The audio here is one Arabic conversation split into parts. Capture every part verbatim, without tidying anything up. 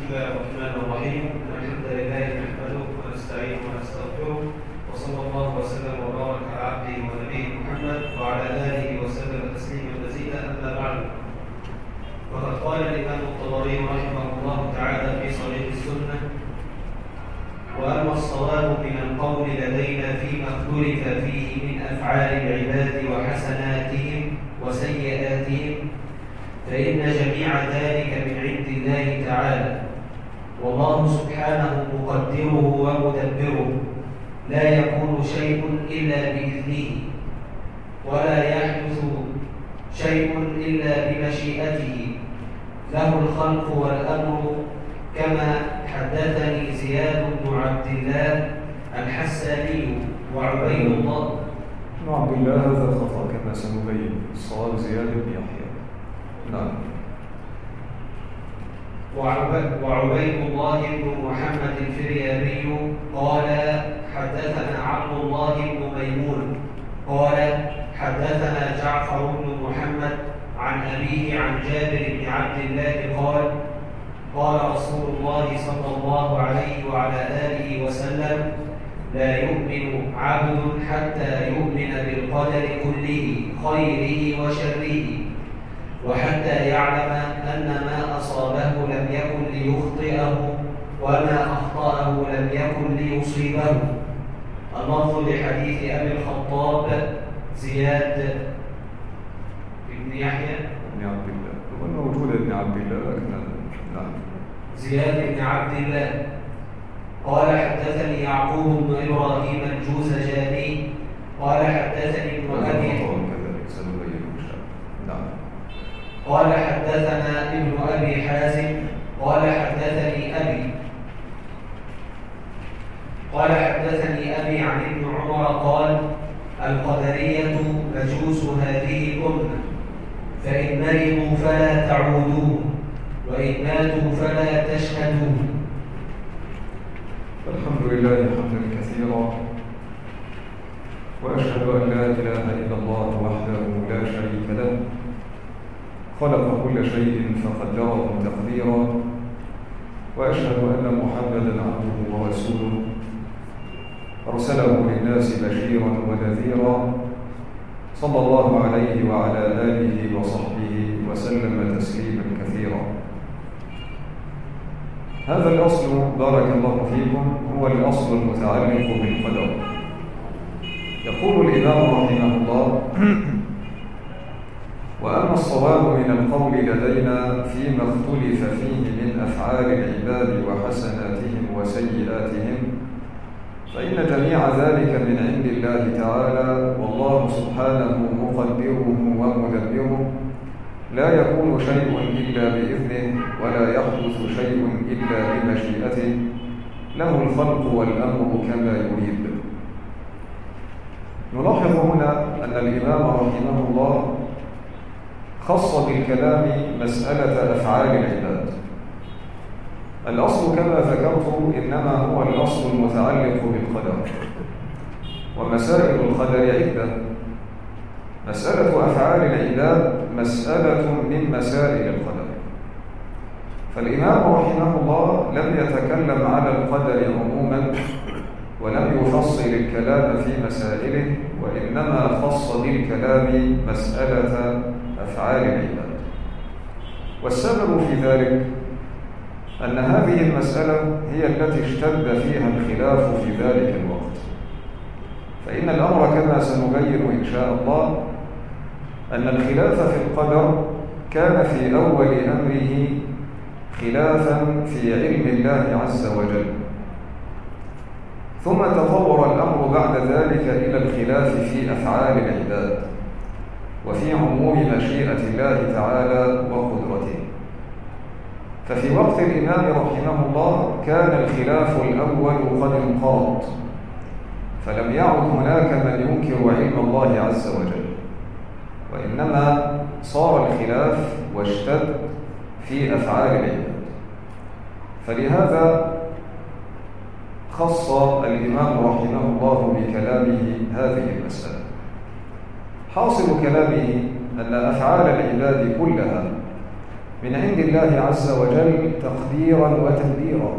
الله الرحمن الرحيم. الحمد لله نحمده ونستعينه ونستغفره، وصلى الله وسلم وبارك على عبده ونبيه محمد وعلى اله وسلم تسليما مزيدا. اما بعد، وقد قال الامام الطبري رحمه الله تعالى في صحيح السنه: واما الصواب من القول لدينا فيما اختلف فيه من افعال العباد وحسناتهم وسيئاتهم، فإن جميع ذلك من عند الله تعالى، والله سبحانه مقدره ومدبره، لا يكون شيء إلا بإذنه، ولا يحدث شيء إلا بمشيئته، له الخلق والأمر، كما حدثني زياد بن عبد الله الحساني وعبيد الله بن عبد الله هذا خطأ كما سنبين، الصواب زياد بن يحيى. نعم. وعبيد الله بن محمد الفريابي قال حدثنا عبد الله بن ميمون قال حدثنا جعفر بن محمد عن أبيه عن جابر بن عبد الله قال قال رسول الله صلى الله عليه وعلى آله وسلم: لا يؤمن عبد حتى يؤمن بالقدر كله خيره وشره، وحتى يعلم أن ما أصابه لم يكن ليخطئه، وما أخطأه لم يكن ليصيبه. اللفظ لحديث أبي الخطاب زياد بن يحيى بن عبد الله، وأنه موجود ابن عبد الله لكن نعم زياد بن عبد الله قال حدثني يعقوب بن إبراهيم الجوزجاني قال حدثني ابن أبي نعم قال حدثنا ابن أبي حازم قال حدثني أبي قال حدثني أبي عن ابن عمر قال: القدرية مجوس هذه الأمة، فإن مرضوا فلا تعودوه، وإن ماتوا فلا تشهدوه. الحمد لله حمدا كثيرا، وأشهد أن لا إله إلا الله وحده لا شريك له، خلق كل شيء فقدره تقديرا، وأشهد أن محمدا عبده ورسوله أرسله للناس بشيرا ونذيرا، صلى الله عليه وعلى آله وصحبه وسلم تسليما كثيرا. هذا الأصل بارك الله فيكم هو الأصل المتعلق بالقدر. يقول الإمام رحمه الله: وأما الصواب من القول لدينا فيما اختلف فيه من أفعال العباد وحسناتهم وسيئاتهم، فإن جميع ذلك من عند الله تعالى، والله سبحانه مقدره ومدبره، لا يكون شيء إلا بإذنه، ولا يحدث شيء إلا بمشيئته، له الخلق والأمر كما يريد. نلاحظ هنا أن الإمام رحمه الله خص بالكلام مسألة أفعال العباد. الأصل كما ذكرت إنما هو الأصل المتعلق بالقدر، ومسائل القدر عدة. مسألة أفعال العباد مسألة من مسائل القدر، فالإمام رحمه الله لم يتكلم على القدر عموما ولم يفصل الكلام في مسائله، وإنما خص بالكلام مسألة أفعال العباد. والسبب في ذلك أن هذه المسألة هي التي اشتد فيها الخلاف في ذلك الوقت. فإن الأمر كما سنبين إن شاء الله أن الخلاف في القدر كان في أول أمره خلافا في علم الله عز وجل، ثم تطور الأمر بعد ذلك إلى الخلاف في أفعال العباد وفي عموم مشيئة الله تعالى وقدرته. ففي وقت الإمام رحمه الله كان الخلاف الأول قد انقرض، فلم يعد هناك من ينكر علم الله عز وجل، وإنما صار الخلاف واشتد في أفعال العباد. فلهذا خص الإمام رحمه الله بكلامه هذه المسألة. حاصل كلامه أن أفعال العباد كلها من عند الله عز وجل تقديرا وتدبيرا.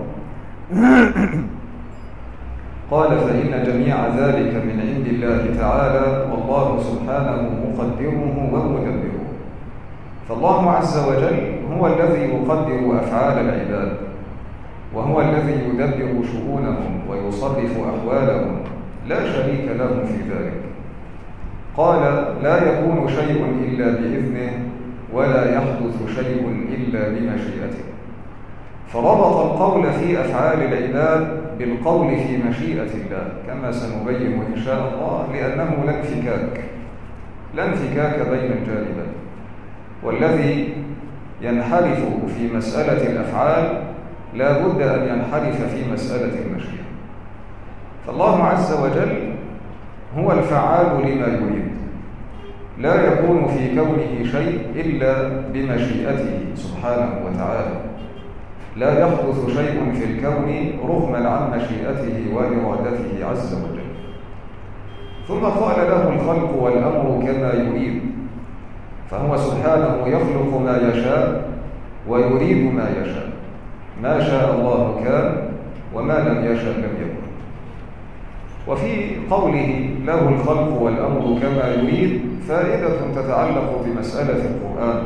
قال فإن جميع ذلك من عند الله تعالى، والله سبحانه مقدره ومدبره. فالله عز وجل هو الذي يقدر أفعال العباد، وهو الذي يدبر شؤونهم ويصرف أحوالهم، لا شريك له في ذلك. قال لا يكون شيء إلا بإذنه، ولا يحدث شيء إلا بمشيئته. فربط القول في أفعال العباد بالقول في مشيئة الله، كما سنبين إن شاء الله، لأنه لا انفكاك لا انفكاك بين الجانبين. والذي ينحرف في مسألة الأفعال لا بد أن ينحرف في مسألة المشيئة. فالله عز وجل هو الفعال لما يريد، لا يكون في كونه شيء إلا بمشيئته سبحانه وتعالى، لا يحدث شيء في الكون رغما عن مشيئته وإرادته عز وجل. ثم قال له الخلق والأمر كما يريد، فهو سبحانه يخلق ما يشاء ويريد ما يشاء. ما شاء الله كان، وما لم يشاء لم يكن. وفي قوله له الخلق والأمر كما يريد فائدة تتعلق بمسألة القرآن،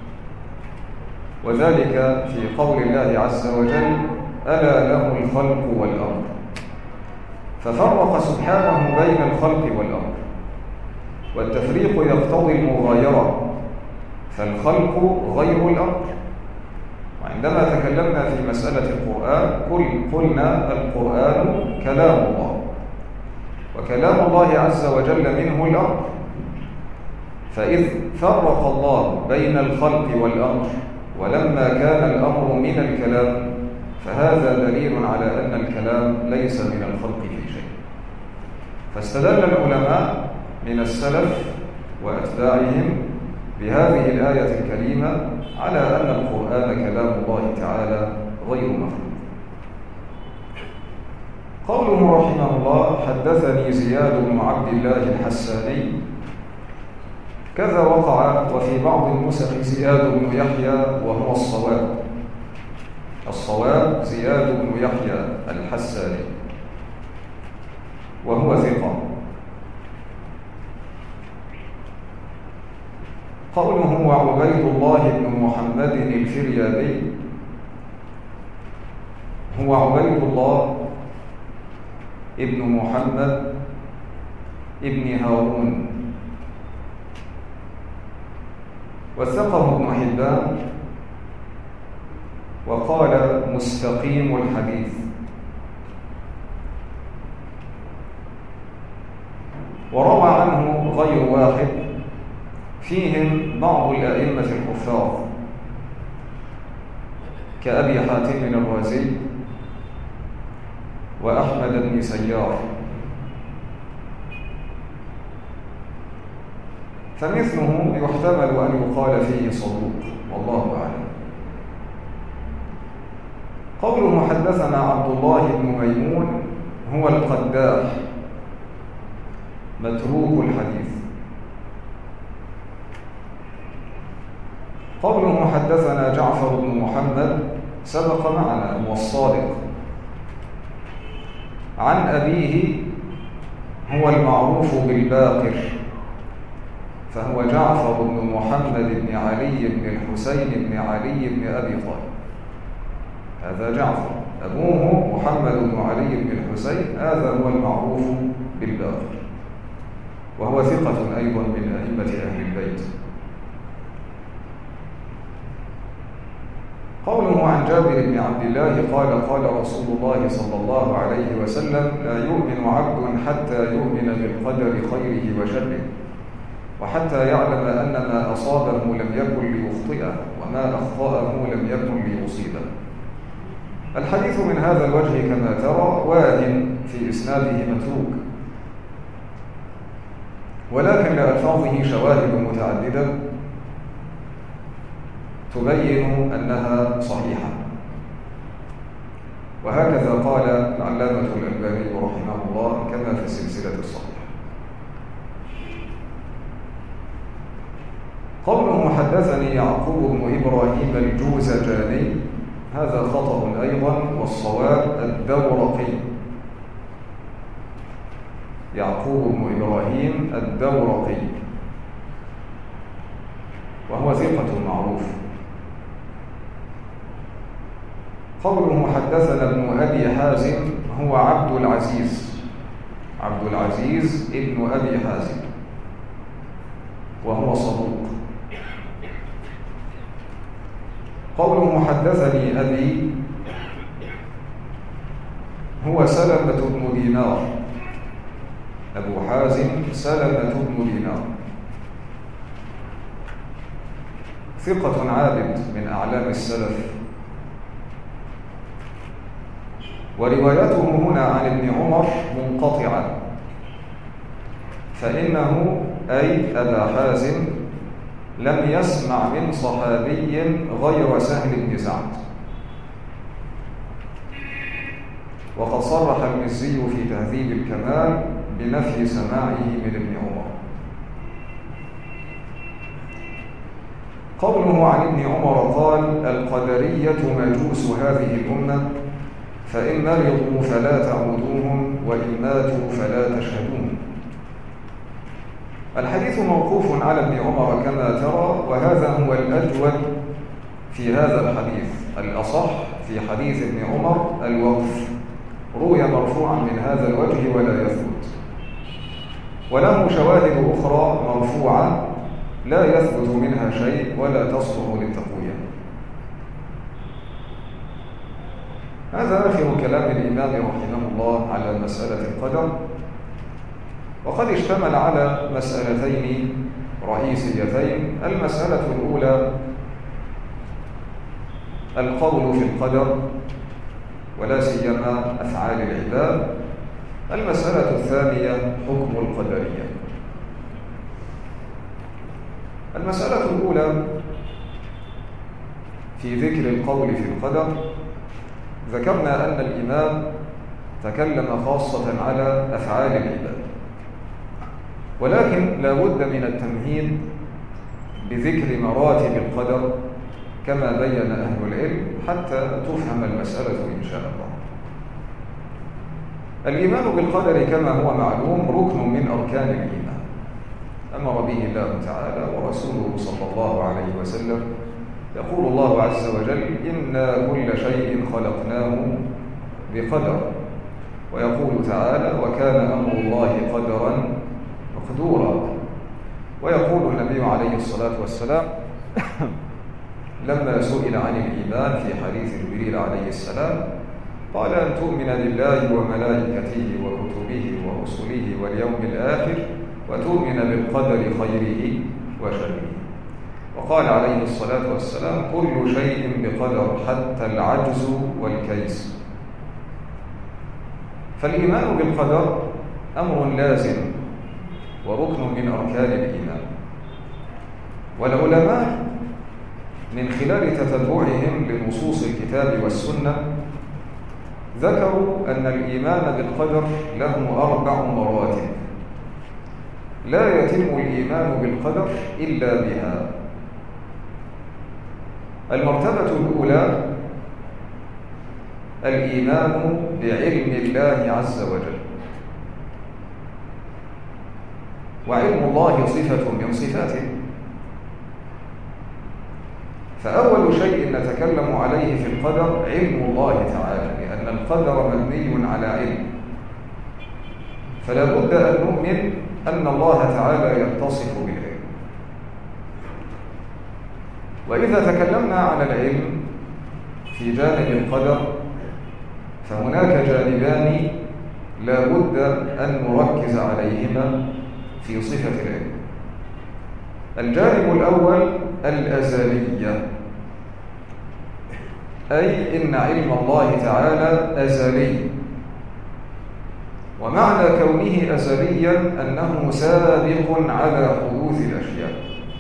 وذلك في قول الله عز وجل ألا له الخلق والأمر، ففرق سبحانه بين الخلق والأمر، والتفريق يقتضي المغايرة، فالخلق غير الأمر. وعندما تكلمنا في مسألة القرآن قلنا القرآن كلام الله، وكلام الله عز وجل منه الأمر. فإذ فرق الله بين الخلق والأمر ولما كان الأمر من الكلام، فهذا دليل على أن الكلام ليس من الخلق في شيء. فاستدل العلماء من السلف وأتباعهم بهذه الآية الكريمة على أن القرآن كلام الله تعالى غير مخلوق. قوله رحمه الله حدثني زياد بن عبد الله الحساني، كذا وقع وفي بعض النسخ زياد بن يحيى وهو الصواب. الصواب زياد بن يحيى الحساني وهو ثقة. قوله هو عبيد الله بن محمد الفريابي، هو عبيد الله ابن محمد ابن هارون، وثقه ابن حبان وقال مستقيم الحديث. وروى عنه غير واحد، فيهم بعض الأئمة الحفاظ كأبي حاتم الرازي وأحمد بن سيار، فمثله يحتمل أن يقال فيه صدوق، والله أعلم. قوله حدثنا عبد الله بن ميمون هو القداح متروك الحديث. قوله حدثنا جعفر بن محمد سبق معنا هو الصادق، عن أبيه هو المعروف بالباقر، فهو جعفر بن محمد بن علي بن الحسين بن علي بن أبي طالب. هذا جعفر، أبوه محمد بن علي بن الحسين، هذا هو المعروف بالباقر، وهو ثقة أيضا من أئمة أهل البيت. قوله عن جابر بن عبد الله قال قال رسول الله صلى الله عليه وسلم لا يؤمن عبد حتى يؤمن بالقدر خيره وشره، وحتى يعلم أن ما أصابه لم يكن ليخطئه وما أخطأه لم يكن ليصيبه. الحديث من هذا الوجه كما ترى واهن في إسناده متروك، ولكن لألفاظه شواهد متعددة تبين أنها صحيحة، وهكذا قال العلامة الألباني رحمه الله كما في السلسلة الصحيحة. قوله حدثنا حدثني يعقوب بن إبراهيم الجوزجاني، هذا خطأ أيضا، والصواب الدورقي، يعقوب بن إبراهيم الدورقي، وهو ثقة معروف. قوله حدثنا ابن أبي حازم هو عبد العزيز، عبد العزيز ابن أبي حازم، وهو صدوق. قوله حدثني أبي هو سلمة بن دينار، أبو حازم سلمة بن دينار، ثقة عابد من أعلام السلف. وروايته هنا عن ابن عمر منقطعة، فإنه أي أبا حازم لم يسمع من صحابي غير سهل بن سعد. وقد صرح المزي في تهذيب الكمال بنفي سماعه من ابن عمر. قوله عن ابن عمر قال: القدرية مجوس هذه الأمة، فإن مرضوا فلا تعودوهم، وإن ماتوا فلا تشهدوهم. الحديث موقوف على ابن عمر كما ترى، وهذا هو الأجود في هذا الحديث. الأصح في حديث ابن عمر الوقف، روي مرفوعا من هذا الوجه ولا يثبت، وله شواهد أخرى مرفوعة لا يثبت منها شيء ولا تصلح للتقوية. هذا آخر كلام الإمام رحمه الله على مسألة القدر، وقد اشتمل على مسألتين رئيسيتين. المسألة الأولى القول في القدر، ولا سيما أفعال العباد. المسألة الثانية حكم القدرية. المسألة الأولى في ذكر القول في القدر، ذكرنا أن الإمام تكلم خاصة على أفعال العباد، ولكن لا بد من التمهيد بذكر مراتب القدر كما بين أهل العلم حتى تفهم المسألة إن شاء الله. الإيمان بالقدر كما هو معلوم ركن من أركان الإيمان، أمر به الله تعالى ورسوله صلى الله عليه وسلم. يقول الله عز وجل: إنا كل شيء خلقناه بقدر. ويقول تعالى: وكان أمر الله قدرا مقدورا. ويقول النبي عليه الصلاة والسلام لما سئل عن الإيمان في حديث جبريل عليه السلام قال: أن تؤمن بالله وملائكته وكتبه ورسله واليوم الآخر، وتؤمن بالقدر خيره وشره. وقال عليه الصلاة والسلام: كل شيء بقدر حتى العجز والكيس. فالإيمان بالقدر أمر لازم وركن من أركان الإيمان. والعلماء من خلال تتبعهم لنصوص الكتاب والسنة ذكروا أن الإيمان بالقدر له أربع مراتب لا يتم الإيمان بالقدر إلا بها. المرتبة الأولى الإيمان بعلم الله عز وجل، وعلم الله صفة من صفاته، فأول شيء نتكلم عليه في القدر علم الله تعالى، لأن القدر مبني على علم، فلا بد أن نؤمن أن الله تعالى يتصف بالعلم. وإذا تكلمنا عن العلم في جانب القدر فهناك جانبان لا بد أن نركز عليهما في صفة العلم. الجانب الأول الأزلية، أي إن علم الله تعالى أزلي، ومعنى كونه أزليا أنه سابق على حدوث الأشياء.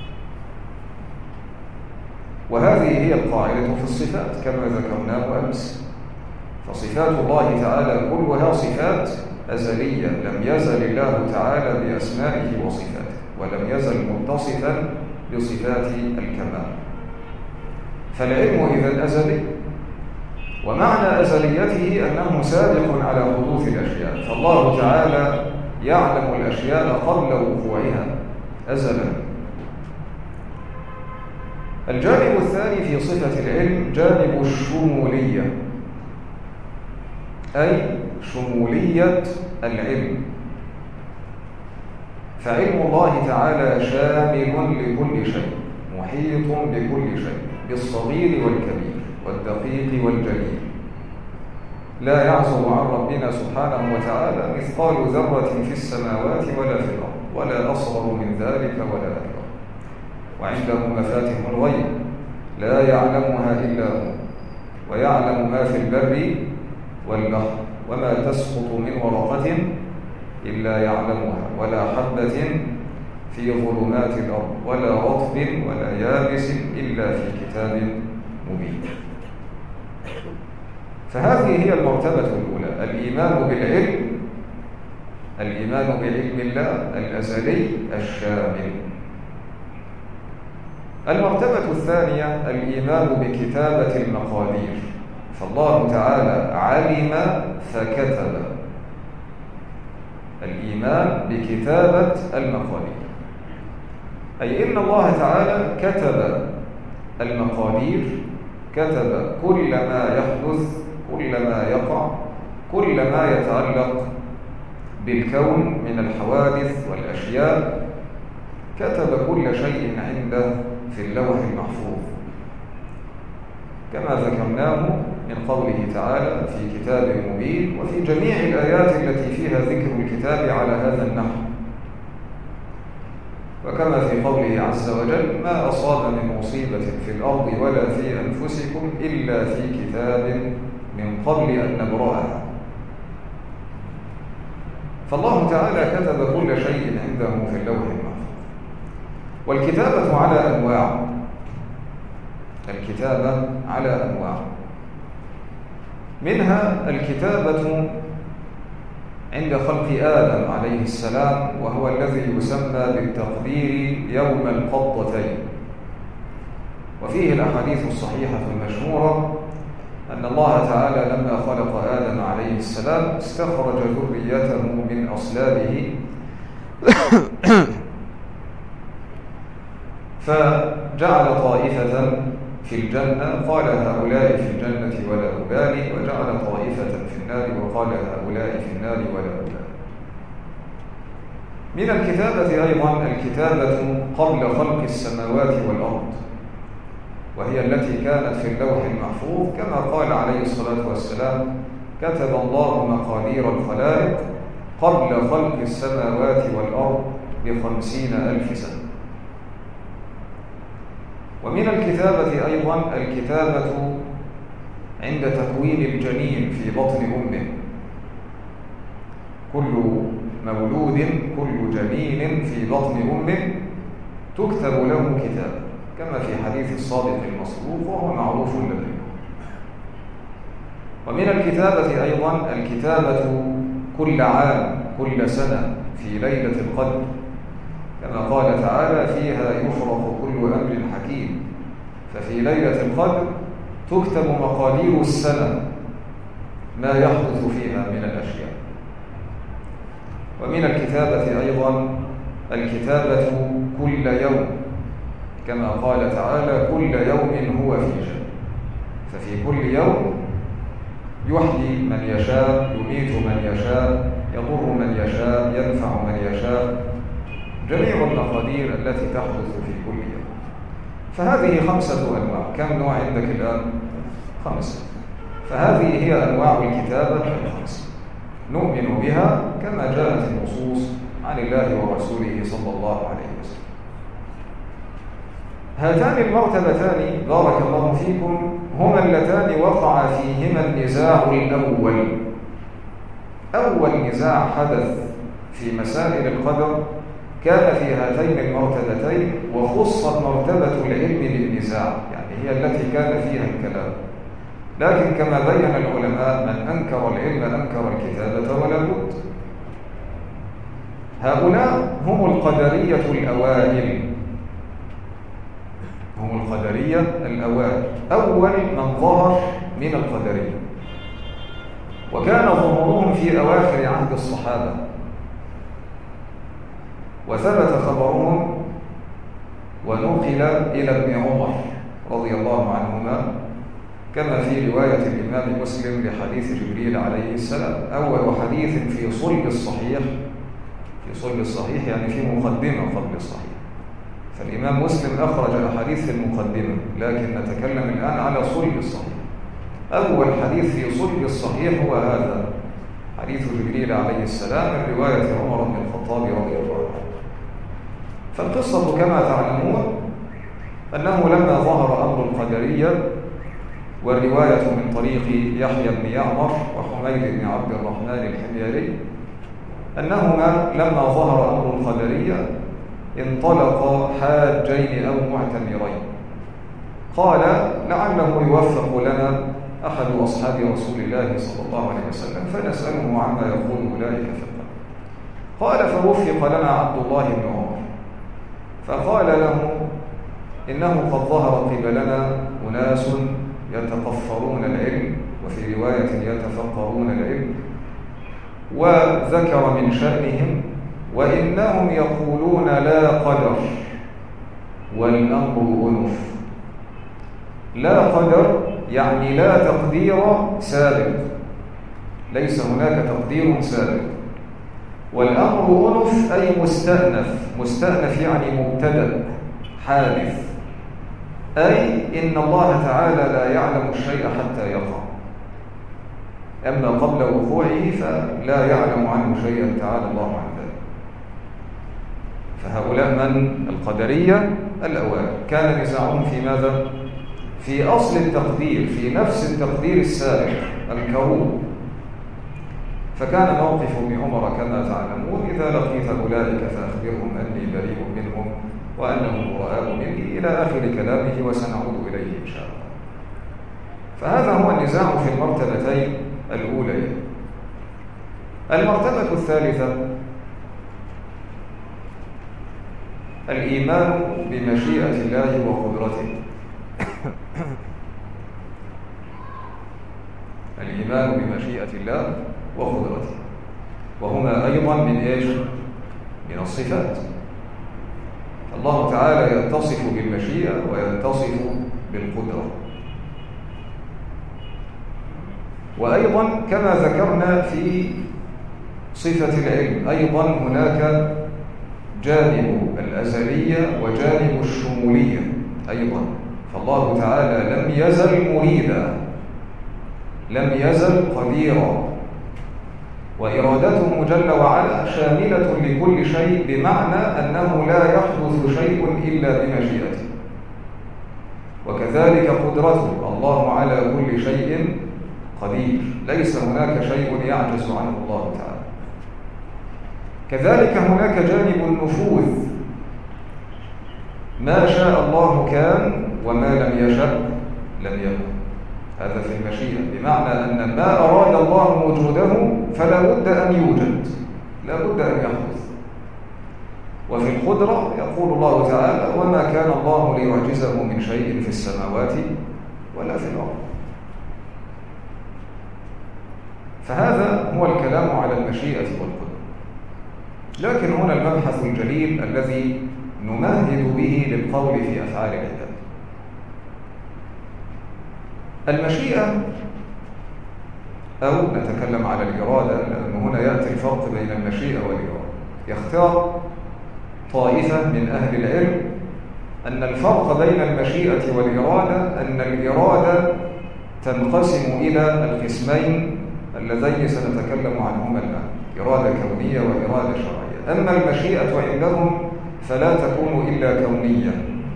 وهذه هي القاعدة في الصفات كما ذكرناه أمس، فصفات الله تعالى كلها صفات أزلية، لم يزل الله تعالى بأسمائه وصفاته، ولم يزل متصفا بصفات الكمال. فالعلم إذن أزلي، ومعنى أزليته أنه سابق على حدوث الأشياء، فالله تعالى يعلم الأشياء قبل وقوعها أزلا. الجانب الثاني في صفة العلم جانب الشمولية، أي شمولية العلم، فعلم الله تعالى شامل لكل شيء، محيط بكل شيء، بالصغير والكبير والدقيق والجليل، لا يعزب عن ربنا سبحانه وتعالى مثقال ذرة في السماوات ولا في الأرض، ولا أصغر من ذلك ولا أكبر. وعنده مفاتح الغيب لا يعلمها إلا هو، ويعلم ما في البر والبحر، وما تسقط من ورقة إلا يعلمها، ولا حبة في ظلمات الأرض، ولا رطب ولا يابس إلا في كتاب مبين. فهذه هي المرتبة الأولى، الإيمان بالعلم، الإيمان بعلم الله الأزلي الشامل. المرتبة الثانية الإيمان بكتابة المقادير، فالله تعالى علم فكتب، الإيمان بكتابة المقادير، أي إن الله تعالى كتب المقادير، كتب كل ما يحدث، كل ما يقع، كل ما يتعلق بالكون من الحوادث والأشياء، كتب كل شيء عنده في اللوح المحفوظ، كما ذكرناه من قوله تعالى في كتاب مبين، وفي جميع الآيات التي فيها ذكر الكتاب على هذا النحو، وكما في قوله عز وجل ما أصاب من مصيبة في الأرض ولا في أنفسكم إلا في كتاب من قبل أن نبرأها. فالله تعالى كتب كل شيء عنده في اللوح المحفوظ. والكتابة على أنواع، الكتابة على أنواع، منها الكتابة عند خلق آدم عليه السلام، وهو الذي يسمى بالتقدير يوم القبضتين، وفيه الأحاديث الصحيحة المشهورة أن الله تعالى لما خلق آدم عليه السلام استخرج ذريته من أصلابه فجعل طائفة في الجنة قال هؤلاء في الجنة ولا أبالي، وجعل طائفة في النار وقال هؤلاء في النار ولا أبالي. من الكتابة أيضا الكتابة قبل خلق السماوات والأرض، وهي التي كانت في اللوح المحفوظ، كما قال عليه الصلاة والسلام كتب الله مقادير الخلائق قبل خلق السماوات والأرض بخمسين ألف سنة. ومن الكتابة أيضا الكتابة عند تكوين الجنين في بطن أمه، كل مولود، كل جنين في بطن أمه تكتب له كتابة، كما في حديث الصادق المصدوق وهو معروف لديكم. ومن الكتابة أيضا الكتابة كل عام، كل سنة في ليلة القدر، كما قال تعالى فيها يفرق كل أمر حكيم، ففي ليلة القدر تكتب مقادير السنة ما يحدث فيها من الأشياء. ومن الكتابة أيضا الكتابة كل يوم، كما قال تعالى كل يوم هو في شأن، ففي كل يوم يحيي من يشاء، يميت من يشاء، يضر من يشاء، ينفع من يشاء، جميع المقادير التي تحدث في كل يوم. فهذه خمسة أنواع. كم نوع عندك الآن؟ خمسة. فهذه هي أنواع الكتابة الخمسة، نؤمن بها كما جاءت النصوص عن الله ورسوله صلى الله عليه وسلم. هاتان المرتبتان بارك الله فيكم هما اللتان وقع فيهما النزاع الأول. أول نزاع حدث في مسائل القدر كان في هاتين المرتبتين، وخصت مرتبة العلم بالنزاع، يعني هي التي كان فيها الكلام. لكن كما بين العلماء من أنكر العلم أنكر الكتابة ولا بد. هؤلاء هم القدرية الأوائل، هم القدرية الأوائل، أول من ظهر من القدرية، وكان ظهورهم في أواخر عهد الصحابة، وثبت خبرهم ونقل إلى ابن عمر رضي الله عنهما، كما في رواية الإمام مسلم لحديث جبريل عليه السلام. أول حديث في صلب الصحيح، في صلب الصحيح يعني في مقدمة قبل الصحيح، فالإمام مسلم أخرج الأحاديث في المقدمة، لكن نتكلم الآن على صلب الصحيح. أول حديث في صلب الصحيح هو هذا حديث جبريل عليه السلام من رواية عمر بن الخطاب رضي الله عنه. فالقصة كما تعلمون أنه لما ظهر أمر القدرية، والرواية من طريق يحيى بن يعمر وحميد بن عبد الرحمن الحميري، أنهما لما ظهر أمر القدرية انطلق حاجين أو معتمرين. قال لعله يوفق لنا أحد أصحاب رسول الله صلى الله عليه وسلم فنسأله عما يقول أولئك في القلب. قال فوفق لنا عبد الله بن عمر، فقال له إنه قد ظهر قبلنا أناس يتقفرون العلم، وفي رواية يتفقرون العلم، وذكر من شأنهم وإنهم يقولون لا قدر والأمر أنف. لا قدر يعني لا تقدير سابق، ليس هناك تقدير سابق. والأمر أنف أي مستأنف، مستأنف يعني مبتدأ حادث، أي إن الله تعالى لا يعلم الشيء حتى يقع، أما قبل وقوعه فلا يعلم عنه شيئا تعالى الله عن ذلك. فهؤلاء من القدرية الأوائل كان نزاعهم في ماذا؟ في أصل التقدير، في نفس التقدير السابق الكون. فكان موقف ابن عمر كما تعلمون: إذا لقيت أولئك فأخبرهم أني بريء منهم وأنهم براء مني، إلى آخر كلامه، وسنعود إليه إن شاء الله. فهذا هو النزاع في المرتبتين الأوليين. المرتبة الثالثة الإيمان بمشيئة الله وقدرته. الإيمان بمشيئة الله وقدرته، وهما أيضا من إيش؟ من الصفات. الله تعالى يتصف بالمشيئة ويتصف بالقدرة. وأيضا كما ذكرنا في صفة العلم، أيضا هناك جانب الأزلية وجانب الشمولية أيضا. فالله تعالى لم يزل مريدا، لم يزل قديرا، وإرادته جل وعلا شاملة لكل شيء، بمعنى أنه لا يحدث شيء إلا بمشيئته. وكذلك قدرته، الله على كل شيء قدير، ليس هناك شيء يعجز عنه الله تعالى. كذلك هناك جانب النفوذ، ما شاء الله كان وما لم يشأ لم يكن. هذا في المشيئة، بمعنى أن ما أراد الله وجوده فلا بد أن يوجد، لا بد أن يحدث. وفي القدرة يقول الله تعالى: وما كان الله ليعجزه من شيء في السماوات ولا في الأرض. فهذا هو الكلام على المشيئة والقدرة. لكن هنا المبحث الجليل الذي نمهد به للقول في أفعال العباد. المشيئة، أو نتكلم على الإرادة، لأن هنا يأتي الفرق بين المشيئة والإرادة. يختار طائفة من أهل العلم أن الفرق بين المشيئة والإرادة أن الإرادة تنقسم إلى القسمين اللذين سنتكلم عنهما الآن: إرادة كونية وإرادة شرعية. أما المشيئة عندهم فلا تكون إلا كونية،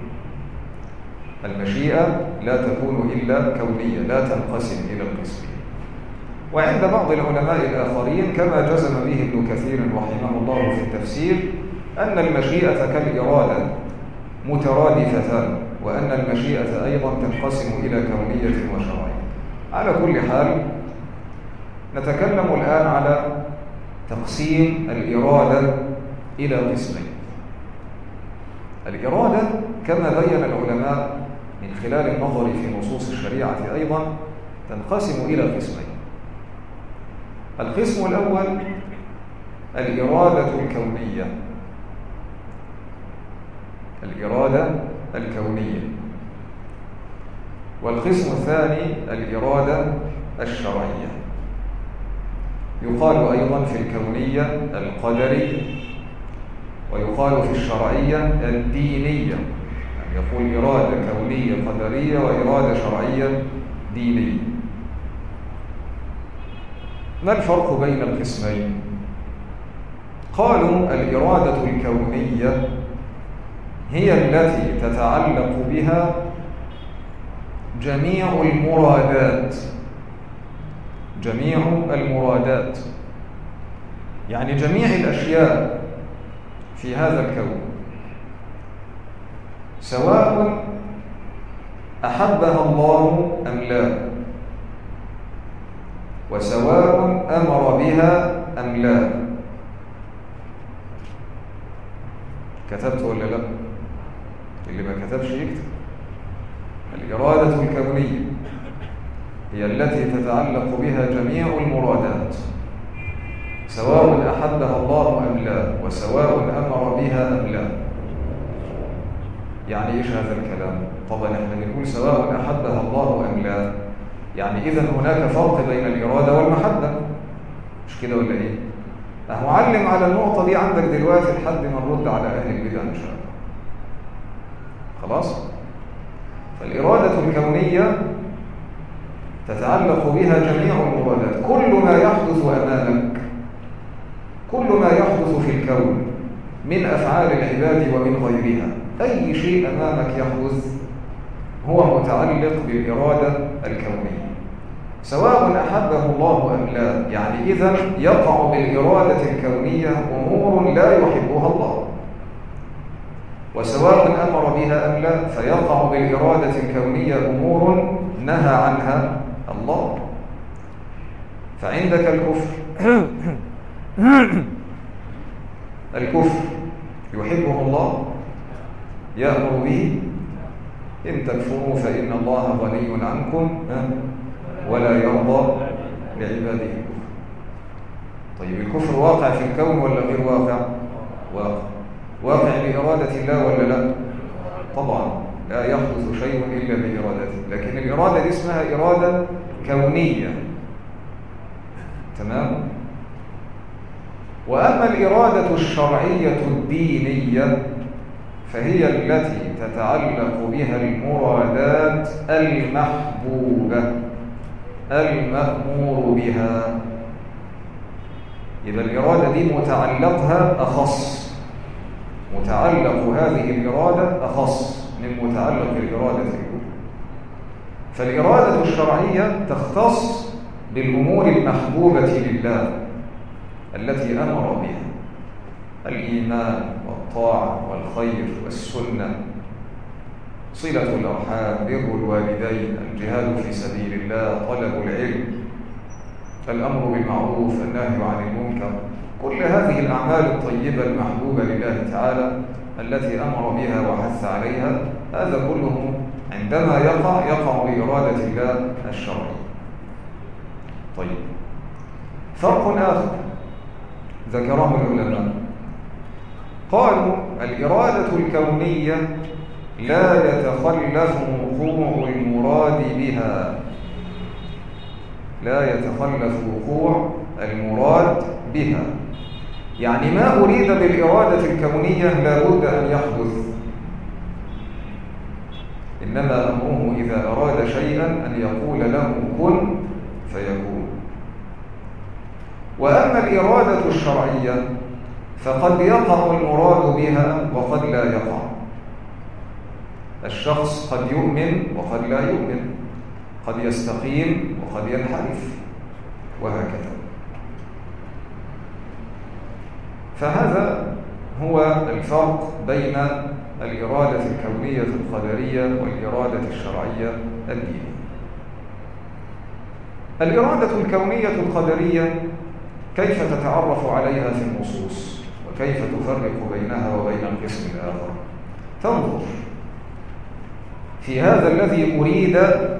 المشيئة لا تكون إلا كونية، لا تنقسم إلى القسمين. وعند بعض العلماء الآخرين كما جزم به ابن كثير رحمه الله في التفسير أن المشيئة كالإرادة مترادفتان، وأن المشيئة أيضا تنقسم إلى كونية وشرعية. على كل حال نتكلم الآن على تقسيم الإرادة إلى قسمين. الإرادة كما بين العلماء من خلال النظر في نصوص الشريعة أيضا تنقسم إلى قسمين. القسم الأول الإرادة الكونية، الإرادة الكونية. والقسم الثاني الإرادة الشرعية. يقال أيضا في الكونية القدري، ويقال في الشرعية الدينية، يعني يقول إرادة كونية قدرية وإرادة شرعية دينية. ما الفرق بين القسمين؟ قالوا الإرادة الكونية هي التي تتعلق بها جميع المرادات، جميع المرادات، يعني جميع الأشياء في هذا الكون، سواء أحبها الله أم لا، وسواء أمر بها أم لا. كتبت ولا لا؟ اللي ما كتبش يكتب. الإرادة الكونية هي التي تتعلق بها جميع المرادات، سواء أحبها الله أم لا، وسواء أمر بها أم لا. يعني إيش هذا الكلام؟ طبعا إحنا بنقول سواء أحبها الله أم لا، يعني إذن هناك فرق بين الإرادة والمحبة، مش كده ولا إيه؟ أهو علم على النقطة دي عندك دلوقتي لحد ما نرد على أهل البدع إن شاء الله. خلاص؟ فالإرادة الكونية تتعلق بها جميع المرادات، كل ما يحدث أمامك، كل ما يحدث في الكون من أفعال العباد ومن غيرها، أي شيء أمامك يحدث هو متعلق بالإرادة الكونية، سواء أحبه الله أم لا. يعني إذن يقع بالإرادة الكونية أمور لا يحبها الله، وسواء أمر بها أم لا، فيقع بالإرادة الكونية أمور نهى عنها الله. فعندك الكفر، الكفر يحبه الله، يأمر به، إن تكفروا فإن الله غني عنكم ولا يرضى لعباده الكفر. طيب الكفر واقع في الكون ولا غير واقع؟ واقع. واقع بإرادة الله ولا لا؟ طبعا لا يحدث شيء إلا بإرادته، لكن الإرادة دي اسمها إرادة كونية. تمام؟ وأما الإرادة الشرعية الدينية فهي التي تتعلق بها المرادات المحبوبة المأمور بها. يبقى الإرادة دي متعلقها أخص، متعلق هذه الإرادة أخص من متعلق الإرادة الأولى. فالإرادة الشرعية تختص بالأمور المحبوبة لله التي أمر بها، الإيمان والطاعة والخير والسنة، صلة الأرحام، بر الوالدين، الجهاد في سبيل الله، طلب العلم، الأمر بالمعروف، النهي عن المنكر، كل هذه الأعمال الطيبة المحبوبة لله تعالى التي أمر بها وحث عليها، هذا كله عندما يقع يقع بإرادة الله الشرعية. طيب فرق آخر ذكره العلماء، قالوا الإرادة الكونية لا يتخلف وقوع المراد بها، لا يتخلف وقوع المراد بها، يعني ما أريد بالإرادة الكونية لا بد أن يحدث، إنما أمره إذا أراد شيئا أن يقول له كن فيكون. وأما الإرادة الشرعية فقد يقع المراد بها وقد لا يقع، الشخص قد يؤمن وقد لا يؤمن، قد يستقيم وقد ينحرف، وهكذا. فهذا هو الفرق بين الإرادة الكونية القدرية والإرادة الشرعية الدينية. الإرادة الكونية القدرية كيف تتعرف عليها في النصوص، وكيف تفرق بينها وبين القسم الآخر؟ تنظر في هذا الذي أريد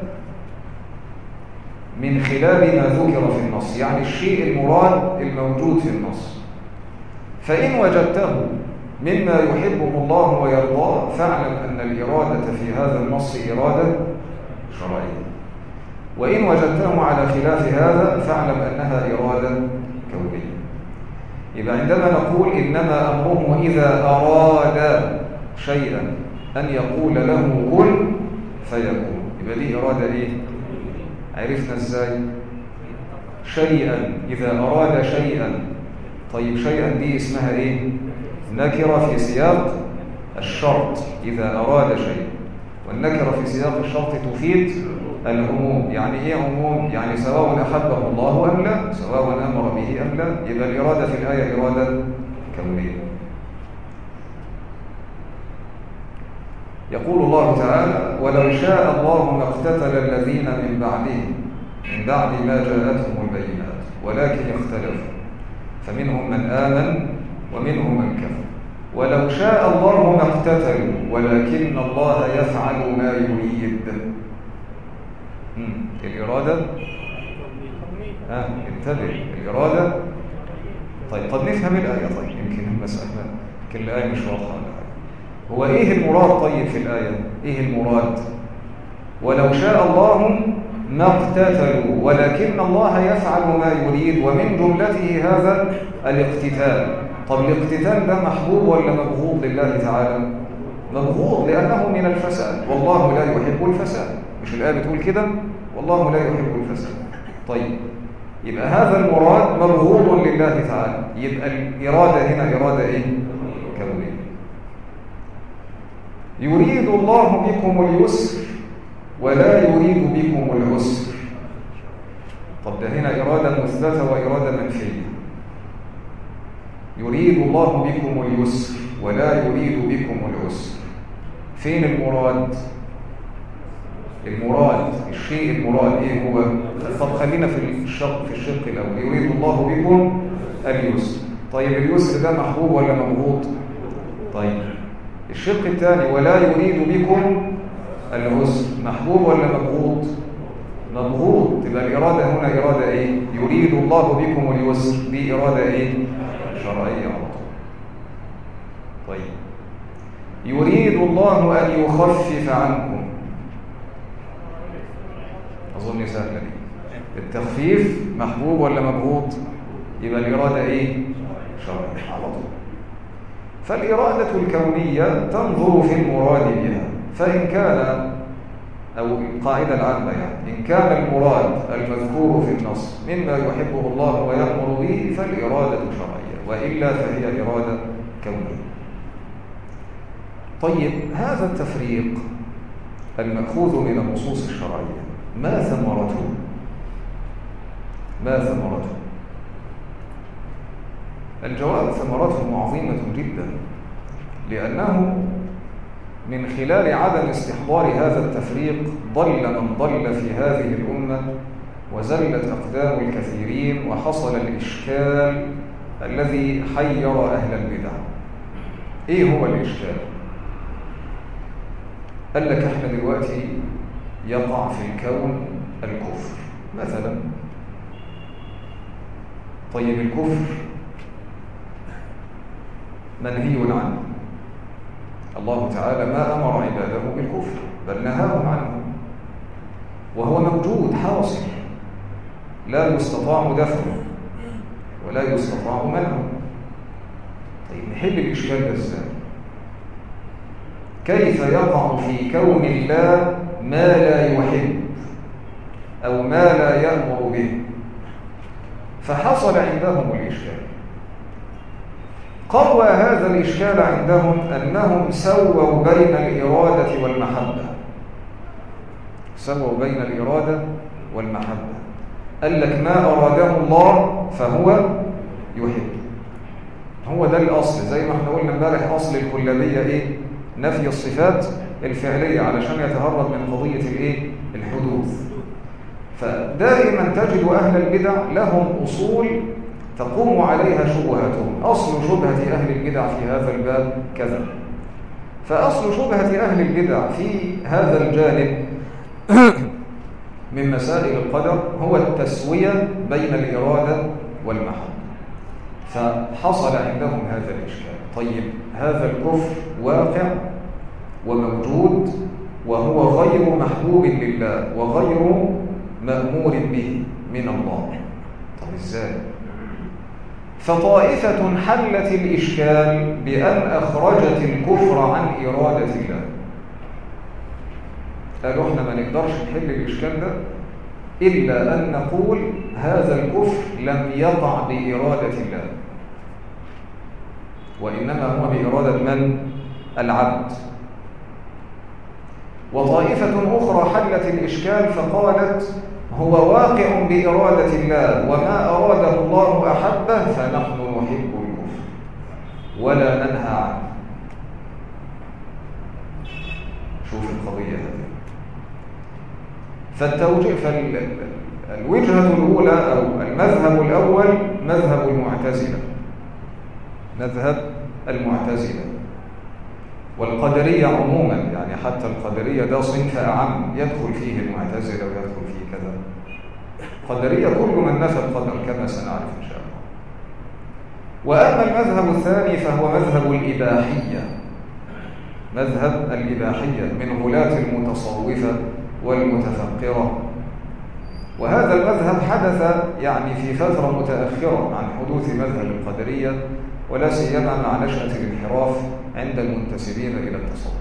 من خلال ما ذكر في النص، يعني الشيء المراد الموجود في النص. فإن وجدته مما يحبه الله ويرضاه فاعلم أن الإرادة في هذا النص إرادة شرعية، وإن وجدته على خلاف هذا فاعلم أنها إرادة كونية. يبقى عندما نقول إنما أمره إذا أراد شيئا أن يقول له كن فيكون، يبقى دي إرادة إيه؟ عرفنا إزاي؟ شيئا، إذا أراد شيئا. طيب شيئا دي اسمها إيه؟ نكرة في سياق الشرط إذا أراد شيء، والنكرة في سياق الشرط تفيد العموم. يعني إيه عموم؟ يعني سواء أحبه الله أم لا، سواء أمر به أم لا. يبقى الإرادة في الآية إرادة كونية. يقول الله تعالى: ولو شاء الله ما اقتتل الذين من بعدهم من بعد ما جاءتهم البينات ولكن اختلفوا فمنهم من آمن ومنهم من كفر ولو شاء الله ما اقتتلوا ولكن الله يفعل ما يريد. الإرادة ها انتبه، الإرادة. طيب قد نفهم الآية. طيب يمكن المسألة يمكن الآية مش واضحة. هو إيه المراد طيب في الآية؟ إيه المراد؟ ولو شاء الله ما اقتتلوا ولكن الله يفعل ما يريد، ومن جملته هذا الاقتتال. طب الاقتتال ده محبوب ولا مبغوض لله تعالى؟ مبغوض، لأنه من الفساد، والله لا يحب الفساد. مش الآية بتقول كده؟ والله لا يحب الفساد. طيب يبقى هذا المراد مبغوض لله تعالى، يبقى الإرادة هنا إرادة إيه؟ كونية. يريد الله بكم اليسر ولا يريد بكم العسر. طب ده هنا إرادة مثبتة وإرادة منفية. يريد الله بكم اليسر ولا يريد بكم العسر. فين المراد؟ المراد الشيء المراد ايه هو؟ طب خلينا في الشق في الشق الاول. يريد الله بكم اليسر. طيب اليسر ده محبوب ولا مبغوض؟ طيب الشق الثاني ولا يريد بكم العسر، محبوب ولا مبغوض؟ مبغوض. تبقى الإرادة هنا إرادة إيه؟ يريد الله بكم اليسر، دي إرادة إيه؟ شرعية على طول. طيب يريد الله أن يخفف عنكم، أظن سهلة دي. التخفيف محبوب ولا مبغوض؟ يبقى الإرادة إيه؟ شرعية على طول. فالإرادة الكونية تنظر في المراد بها، فإن كان أو القاعدة العامة يعني إن كان المراد المذكور في النص مما يحبه الله ويأمر به فالإرادة شرعية، وإلا فهي إرادة كونية. طيب هذا التفريق المأخوذ من النصوص الشرعية ما ثمرته؟ ما ثمرته؟ الجواب ثمرته عظيمة جدا، لأنه من خلال عدم استحضار هذا التفريق ضل من ضل في هذه الأمة وزلت أقدام الكثيرين وحصل الإشكال الذي حير أهل البدع. إيه هو الإشكال؟ قال لك احنا دلوقتي يقع في الكون الكفر مثلا. طيب الكفر منهي عنه، الله تعالى ما أمر عباده بالكفر بل نهاهم عنه، وهو موجود حاصل لا يستطاع دفعه ولا يستطاع منعه. طيب نحل الإشكال ده ازاي؟ كيف يقع في كون الله ما لا يحب أو ما لا يأمر به؟ فحصل عندهم الإشكال. قوى هذا الإشكال عندهم أنهم سووا بين الإرادة والمحبة. سووا بين الإرادة والمحبة. قال لك ما أراده الله فهو يحب. هو ده الأصل، زي ما احنا قلنا امبارح أصل الكلابية إيه؟ نفي الصفات الفعلية علشان يتهرب من قضية الإيه؟ الحدوث. فدائما تجد أهل البدع لهم أصول تقوم عليها شبهاتهم. أصل شبهة أهل البدع في هذا الباب كذا، فأصل شبهة أهل البدع في هذا الجانب من مسائل القدر هو التسوية بين الإرادة والمحبة، فحصل عندهم هذا الإشكال. طيب هذا الكفر واقع وموجود وهو غير محبوب لله وغير مأمور به من الله، طب إزاي؟ فطائفة حلت الإشكال بأن أخرجت الكفر عن إرادة الله. قالوا احنا ما نقدرش نحل الإشكال ده إلا أن نقول هذا الكفر لم يقع بإرادة الله، وإنما هو بإرادة من؟ العبد. وطائفة أخرى حلت الإشكال فقالت هو واقع بإرادة الله، وما أراده الله أحبه فنحن نحب الكفر ولا ننهى عنه. شوف القضية هذه. فالتوجيه فالوجهة الأولى أو المذهب الأول مذهب المعتزلة، مذهب المعتزلة والقدرية عموما، يعني حتى القدرية ده صنف أعم يدخل فيه المعتزلة ويدخل فيه كذا. القدرية كل من نفى القدر كما سنعرف إن شاء الله. وأما المذهب الثاني فهو مذهب الإباحية، مذهب الإباحية من غلاة المتصوفة والمتفقرة. وهذا المذهب حدث يعني في فترة متأخرة عن حدوث مذهب القدرية، ولا سيما مع نشأة الانحراف عند المنتسبين إلى التصوف.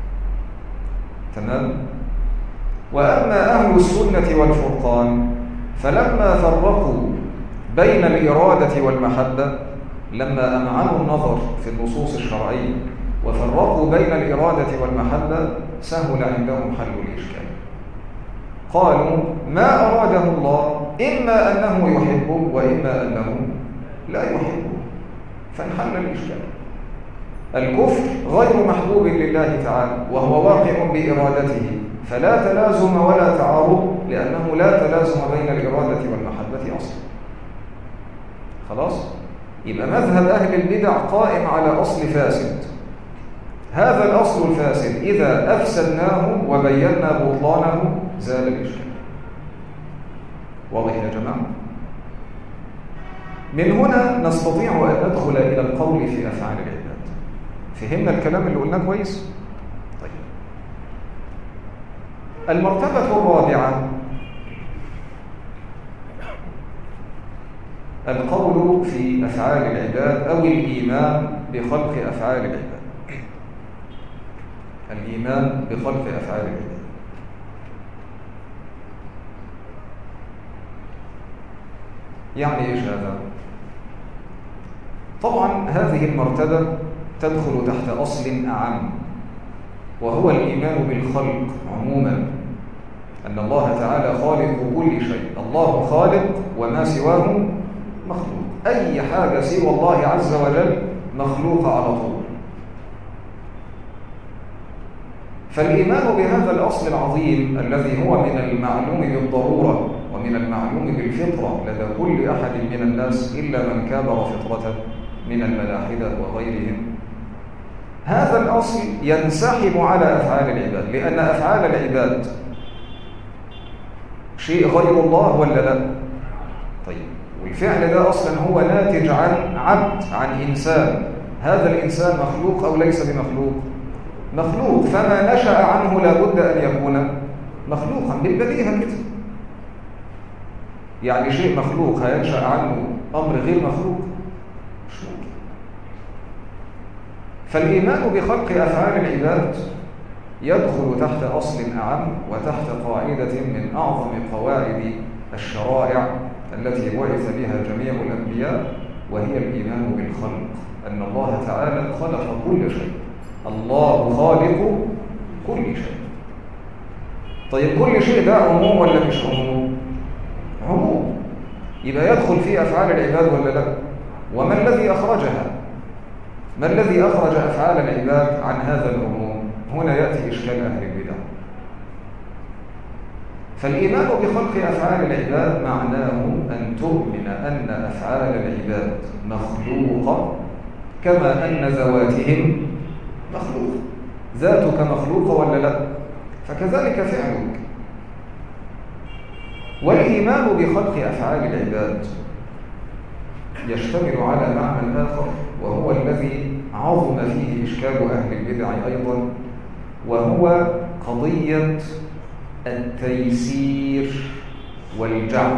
تمام؟ وأما أهل السنة والفرقان فلما فرقوا بين الإرادة والمحبة، لما أمعنوا النظر في النصوص الشرعية وفرقوا بين الإرادة والمحبة سهل عندهم حل الإشكال. قالوا ما أراده الله إما أنه يحبه وإما أنه لا يحبه، فانحل الإشكال. الكفر غير محبوب لله تعالى وهو واقع بإرادته، فلا تلازم ولا تعارض، لأنه لا تلازم بين الإرادة والمحبة أصلا. خلاص؟ يبقى مذهب أهل البدع قائم على أصل فاسد. هذا الأصل الفاسد إذا أفسدناه وبينا بطلانه زال الإشكال. واضح يا جماعة؟ من هنا نستطيع أن ندخل إلى القول في أفعال العباد. فهمنا الكلام اللي قلناه كويس؟ طيب. المرتبة الرابعة القول في أفعال العباد أو الإيمان بخلق أفعال العباد. الإيمان بخلق أفعال العباد. يعني إيش هذا؟ طبعا هذه المرتبة تدخل تحت أصل أعم، وهو الإيمان بالخلق عموما، أن الله تعالى خالق كل شيء. الله خالق وما سواه مخلوق، أي حاجة سوى الله عز وجل مخلوقة على طول. فالإيمان بهذا الأصل العظيم الذي هو من المعلوم بالضرورة ومن المعلوم بالفطرة لدى كل أحد من الناس إلا من كابر فطرته من الملاحدة وغيرهم، هذا الأصل ينسحب على أفعال العباد، لأن أفعال العباد شيء غير الله ولا لا؟ طيب، والفعل ده أصلا هو ناتج عن عبد، عن إنسان. هذا الإنسان مخلوق أو ليس بمخلوق؟ مخلوق، فما نشأ عنه لابد أن يكون مخلوقا بالبديهة كده. يعني شيء مخلوق هينشأ عنه أمر غير مخلوق؟ مش ممكن. فالإيمان بخلق أفعال العباد يدخل تحت أصل أعم وتحت قاعدة من أعظم قواعد الشرائع التي بعث بها جميع الأنبياء، وهي الإيمان بالخلق، أن الله تعالى خلق كل شيء. الله خالق كل شيء. طيب كل شيء ده عموم ولا مش عموم؟ عموم. يبقى يدخل في أفعال العباد ولا لا؟ وما الذي أخرجها؟ ما الذي أخرج أفعال العباد عن هذا العموم؟ هنا يأتي إشكال أهل البدع. فالإيمان بخلق أفعال العباد معناه أن تؤمن أن أفعال العباد مخلوقة كما أن ذواتهم مخلوقة. ذاتك مخلوقة ولا لا؟ فكذلك فعلك. والإيمان بخلق أفعال العباد يشتمل على معنى آخر، وهو الذي عظم فيه إشكال أهل البدع أيضا، وهو قضية التيسير والجعل.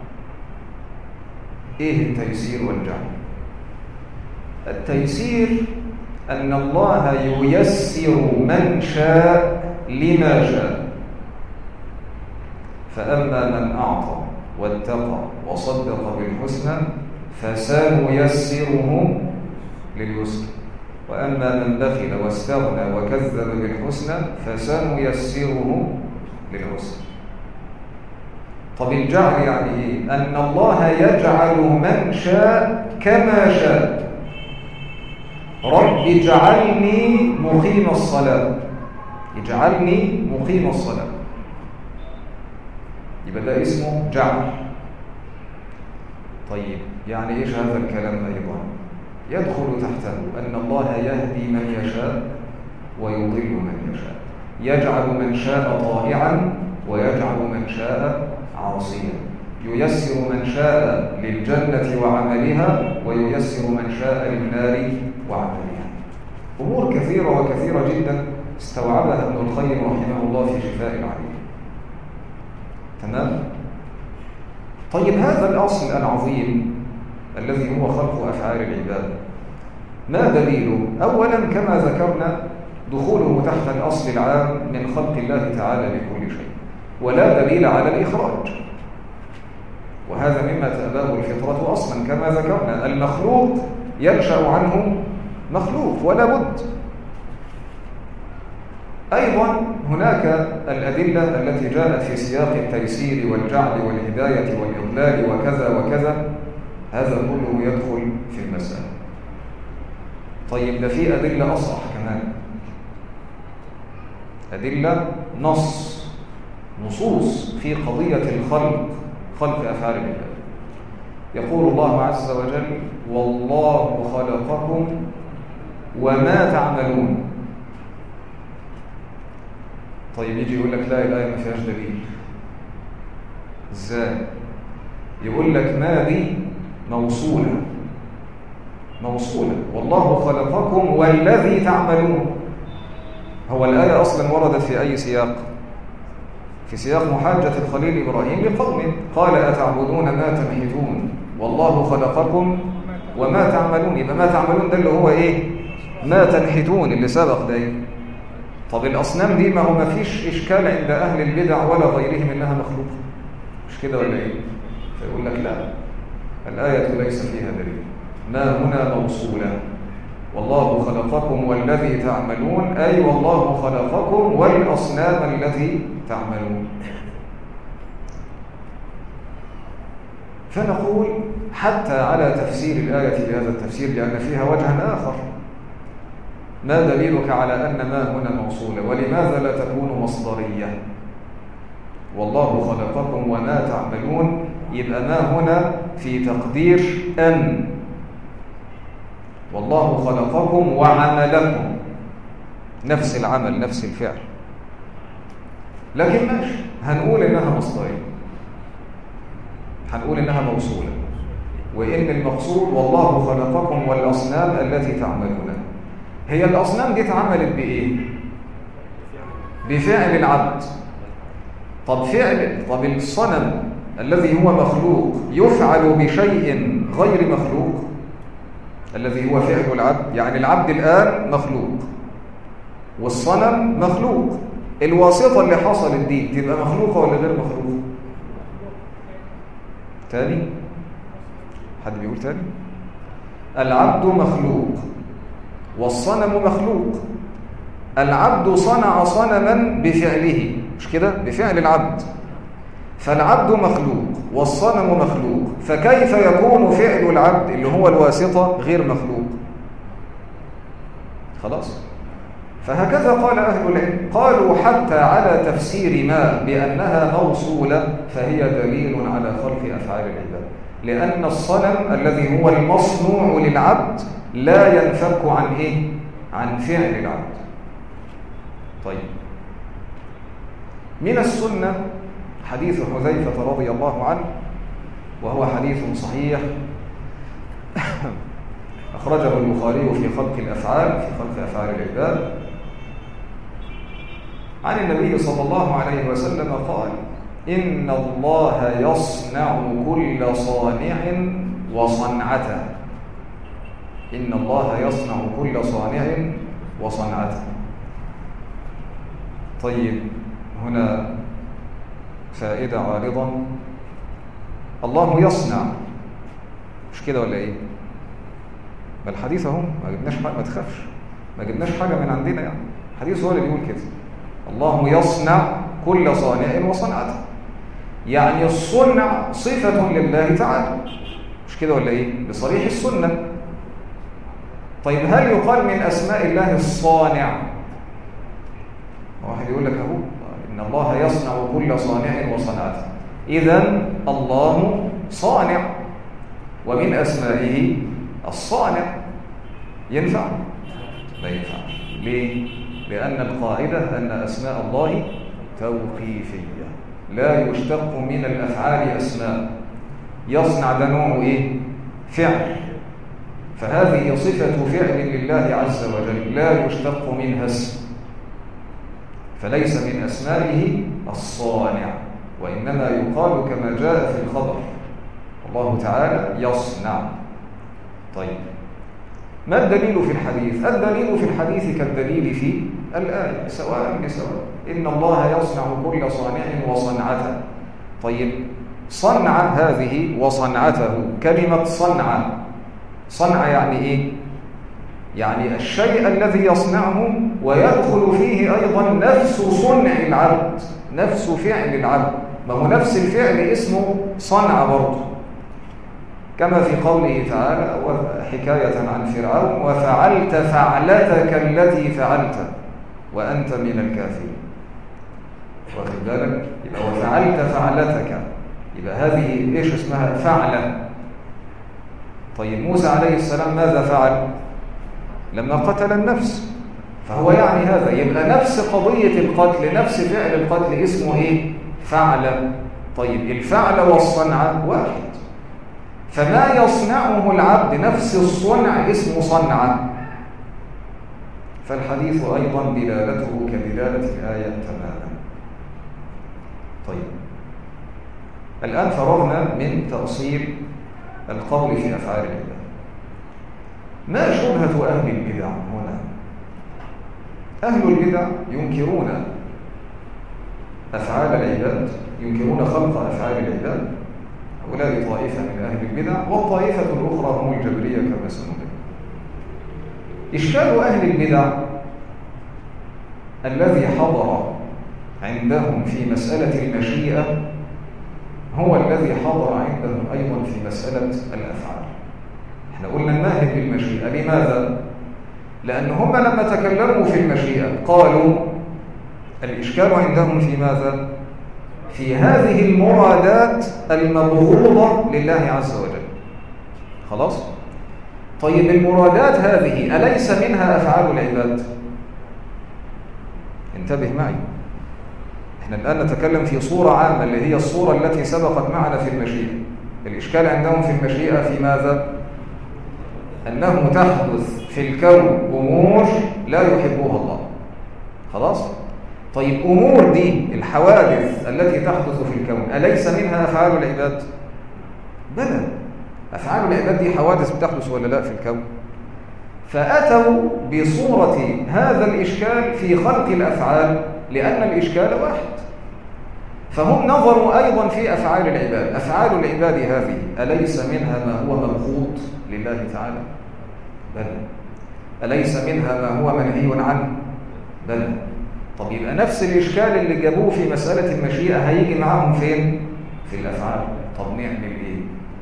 إيه التيسير والجعل؟ التيسير أن الله ييسر من شاء لما شاء، فأما من أعطى واتقى وصدق بالحسنى فسنيسره لليسر، وأما من بخل واستغنى وكذب بالحسنى فسنيسره للعسر. طب الجعل يعني إيه؟ أن الله يجعل من شاء كما شاء. رب اجعلني مقيم الصلاة، اجعلني مقيم الصلاة، يبقى ده اسمه جعل. طيب يعني إيش هذا الكلام أيضا؟ يدخل تحته أن الله يهدي من يشاء ويضل من يشاء، يجعل من شاء طائعا ويجعل من شاء عاصيا، ييسر من شاء للجنة وعملها وييسر من شاء للنار وعملها. أمور كثيرة وكثيرة جدا استوعبها ابن القيم رحمه الله في شفاء العليل. تمام؟ طيب هذا الأصل العظيم الذي هو خلق أفعال العباد ما دليله؟ أولا كما ذكرنا دخوله تحت الأصل العام من خلق الله تعالى لكل شيء، ولا دليل على الإخراج، وهذا مما تأباه الفطرة أصلا كما ذكرنا. المخلوق ينشأ عنه مخلوق ولا بد. أيضا هناك الأدلة التي جاءت في سياق التيسير والجعل والهداية والإضلال وكذا وكذا، هذا كله يدخل في المسألة. طيب ده في أدلة أصح كمان، أدلة نص نصوص في قضية الخلق، خلق أفعال العباد. يقول الله عز وجل: والله خلقكم وما تعملون. طيب يجي يقول لك لا، الآية ما فيهاش دليل. ازاي؟ يقول لك ما دي موصولة موصولة، والله خلقكم والذي تعملون. هو الآية أصلا وردت في أي سياق؟ في سياق محاجة الخليل إبراهيم لقومه، قال أتعبدون ما تنحتون والله خلقكم وما تعملون. يبقى ما تعملون ده اللي هو إيه؟ ما تنحتون اللي سبق ده. طب الأصنام دي ما هو ما فيش إشكال عند أهل البدع ولا غيرهم إنها مخلوقة، مش كده ولا إيه؟ فيقول لك لا، الآية ليس فيها دليل. ما هنا موصولة، والله خلقكم والذي تعملون، أي والله خلقكم والأصنام التي تعملون. فنقول حتى على تفسير الآية بهذا التفسير، لأن فيها وجها آخر، ما دليلك على أن ما هنا موصولة؟ ولماذا لا تكون مصدرية؟ والله خلقكم وما تعملون، يبقى ما هنا في تقدير أن، والله خلقكم وعملكم، نفس العمل نفس الفعل، لكن ماشي هنقول إنها مصدرية، هنقول إنها موصولة، وإن المقصود والله خلقكم والأصنام التي تعملونها. هي الأصنام دي اتعملت بإيه؟ بفعل العبد. طب فعل طب الصنم الذي هو مخلوق يفعل بشيء غير مخلوق الذي هو فعل العبد، يعني العبد الآن مخلوق والصنم مخلوق، الواسطة اللي حصلت دي تبقى مخلوقة ولا غير مخلوقة؟ تاني؟ حد بيقول تاني؟ العبد مخلوق والصنم مخلوق. العبد صنع صنما بفعله، مش كده؟ بفعل العبد، فالعبد مخلوق والصنم مخلوق، فكيف يكون فعل العبد اللي هو الواسطة غير مخلوق؟ خلاص؟ فهكذا قال أهل العلم، قالوا حتى على تفسير ما بأنها موصولة فهي دليل على خلق أفعال العباد، لأن الصنم الذي هو المصنوع للعبد لا ينفك عن إيه؟ عن فعل العبد. طيب، من السنة حديث حذيفة رضي الله عنه، وهو حديث صحيح أخرجه البخاري في خلق الأفعال في خلق أفعال العباد عن النبي صلى الله عليه وسلم قال: إن الله يصنع كل صانع وصنعته. إن الله يصنع كل صانع وصنعته. طيب، هنا فائدة عارضة. الله يصنع، مش كده ولا ايه؟ ما الحديث اهو، ما جبناش حاجة، ما تخافش، ما جبناش حاجة من عندنا يعني. الحديث هو اللي بيقول كده: الله يصنع كل صانع وصنعته. يعني الصنع صفة لله تعالى، مش كده ولا ايه؟ بصريح السنة. طيب، هل يقال من أسماء الله الصانع؟ واحد يقول لك اهو إن الله يصنع كل صانع وصنعته، إذن الله صانع، ومن أسمائه الصانع. ينفع؟ لا ينفع. ليه؟ لأن القاعدة أن أسماء الله توقيفية، لا يشتق من الأفعال أسماء. يصنع ده نوع إيه؟ فعل، فهذه صفة فعل لله عز وجل، لا يشتق منها اسم، فليس من أسمائه الصانع، وإنما يقال كما جاء في الخبر: الله تعالى يصنع. طيب، ما الدليل في الحديث؟ الدليل في الحديث كالدليل في الآية، سواء بسواء. إن الله يصنع كل صانع وصنعته. طيب، صنع هذه وصنعته، كلمة صنع، صنع يعني إيه؟ يعني الشيء الذي يصنعه ويدخل فيه أيضا نفس صنع العبد، نفس فعل العبد. ما هو نفس الفعل اسمه صنع برضه، كما في قوله تعالى حكاية عن فرعون: وفعلت فعلتك التي فعلت وأنت من الكافرين. واخد بالك؟ يبقى وفعلت فعلتك، يبقى هذه إيش اسمها؟ فعلة. طيب، موسى عليه السلام ماذا فعل؟ لما قتل النفس، فهو يعني هذا، يبقى نفس قضية القتل، نفس فعل القتل اسمه إيه؟ فعل. طيب، الفعل والصنع واحد، فما يصنعه العبد نفس الصنع اسمه صنع. فالحديث أيضا دلالته كدلالة الآية تماما. طيب، الآن فرغنا من تأصيل القول في أفعال العباد. ما شبهة أهل البدع هنا؟ أهل البدع ينكرون أفعال العباد، ينكرون خلق أفعال العباد. هؤلاء طائفة من أهل البدع، والطائفة الأخرى هم الجبرية كما سنبين. إشكال أهل البدع الذي حضر عندهم في مسألة المشيئة هو الذي حضر عندهم أيضا في مسألة الأفعال. احنا قلنا الناهي بالمشيئة، لماذا؟ لأن هم لما تكلموا في المشيئة قالوا الإشكال عندهم في ماذا؟ في هذه المرادات المبغوضة لله عز وجل. خلاص؟ طيب، المرادات هذه أليس منها أفعال العباد؟ انتبه معي، احنا الآن نتكلم في صورة عامة اللي هي الصورة التي سبقت معنا في المشيئة. الإشكال عندهم في المشيئة في ماذا؟ أنه تحدث في الكون أمور لا يحبها الله. خلاص؟ طيب، أمور دي الحوادث التي تحدث في الكون أليس منها أفعال العباد؟ بلى، أفعال العباد دي حوادث بتحدث ولا لا في الكون؟ فأتوا بصورة هذا الإشكال في خلق الأفعال، لأن الإشكال واحد. فهم نظروا أيضا في أفعال العباد. أفعال العباد هذه أليس منها ما هو مبغوض لله تعالى؟ بلى. أليس منها ما هو منهي عنه؟ بلى. طب يبقى نفس الإشكال اللي جابوه في مسألة المشيئة هيجي معهم فين؟ في الأفعال. طب نعمل إيه؟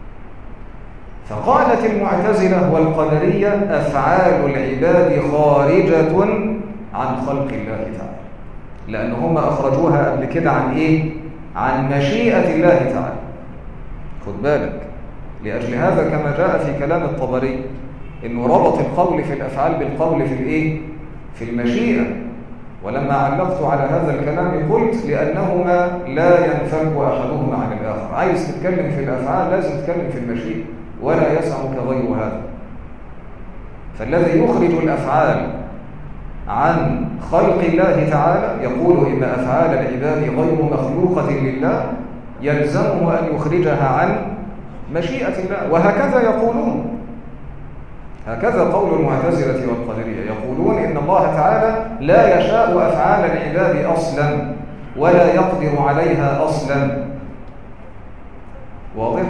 فقالت المعتزلة والقدرية أفعال العباد خارجة عن خلق الله تعالى، لأن هم أخرجوها قبل كده عن إيه؟ عن مشيئة الله تعالى. خد بالك، لأجل هذا كما جاء في كلام الطبري إنه ربط القول في الأفعال بالقول في الإيه؟ في المشيئة. ولما علقت على هذا الكلام قلت لأنهما لا ينفك أحدهما عن الآخر. عايز تتكلم في الأفعال لازم تتكلم في المشيئة، ولا يسعك غير هذا. فالذي يخرج الأفعال عن خلق الله تعالى يقول إن أفعال العباد غير مخلوقة لله، يلزمه أن يخرجها عن مشيئة الله. وهكذا يقولون، هكذا قول المعتزلة والقدرية، يقولون إن الله تعالى لا يشاء أفعال العباد أصلا ولا يقدر عليها أصلا. واضح؟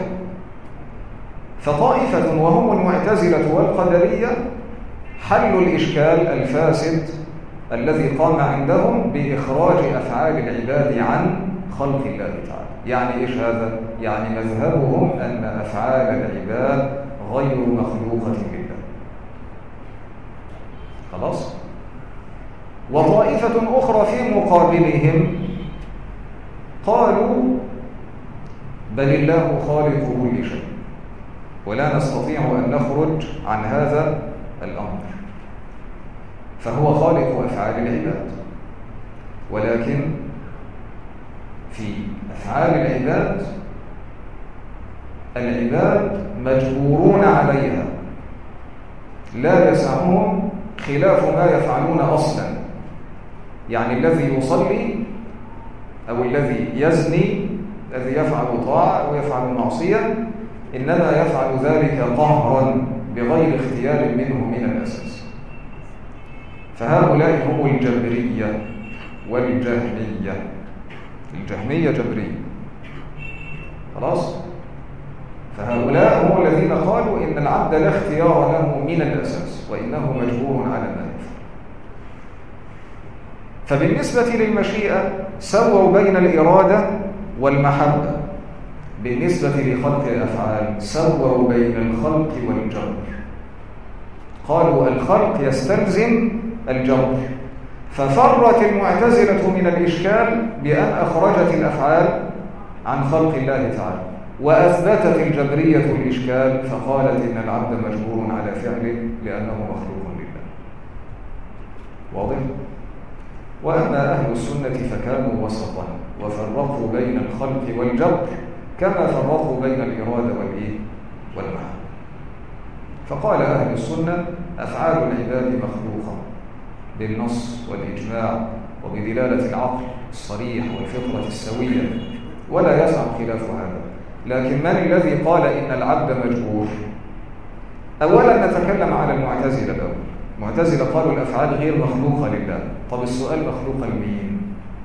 فطائفة وهم المعتزلة والقدرية حلوا الإشكال الفاسد الذي قام عندهم بإخراج أفعال العباد عن خلق الله تعالى. يعني إيش هذا؟ يعني مذهبهم أن أفعال العباد غير مخلوقة لله. خلاص؟ وطائفة أخرى في مقابلهم قالوا بل الله خالق كل شيء، ولا نستطيع أن نخرج عن هذا الأمر، فهو خالق أفعال العباد، ولكن في أفعال العباد العباد مجبورون عليها، لا يسعهم خلاف ما يفعلون أصلا. يعني الذي يصلي أو الذي يزني، الذي يفعل طاعة ويفعل معصية، إنما يفعل ذلك قهرا بغير اختيار منه من الأساس. فهؤلاء هم الجبرية والجهمية. الجهمية جبرية. خلاص؟ فهؤلاء هم الذين قالوا إن العبد لا اختيار له من الأساس، وإنه مجبور على ما يفعل. فبالنسبة للمشيئة سووا بين الإرادة والمحبة. بالنسبة لخلق الأفعال سووا بين الخلق والجبر. قالوا الخلق يستلزم الجبر، ففرت المعتزلة من الإشكال بأن أخرجت الأفعال عن خلق الله تعالى، وأثبتت الجبرية الإشكال فقالت إن العبد مجبور على فعله لأنه مخلوق لله. واضح؟ وأما أهل السنة فكانوا وسطا وفرقوا بين الخلق والجبر كما فرقوا بين الإرادة والإيه؟ والمحبة. فقال أهل السنة أفعال العباد مخلوقة بالنص والإجماع وبدلالة العقل الصريح والفطرة السوية، ولا يسع خلاف هذا. لكن من الذي قال إن العبد مجبور؟ أولا نتكلم على المعتزلة الأول. المعتزلة قالوا الأفعال غير مخلوقة لله. طب السؤال مخلوقة لمين؟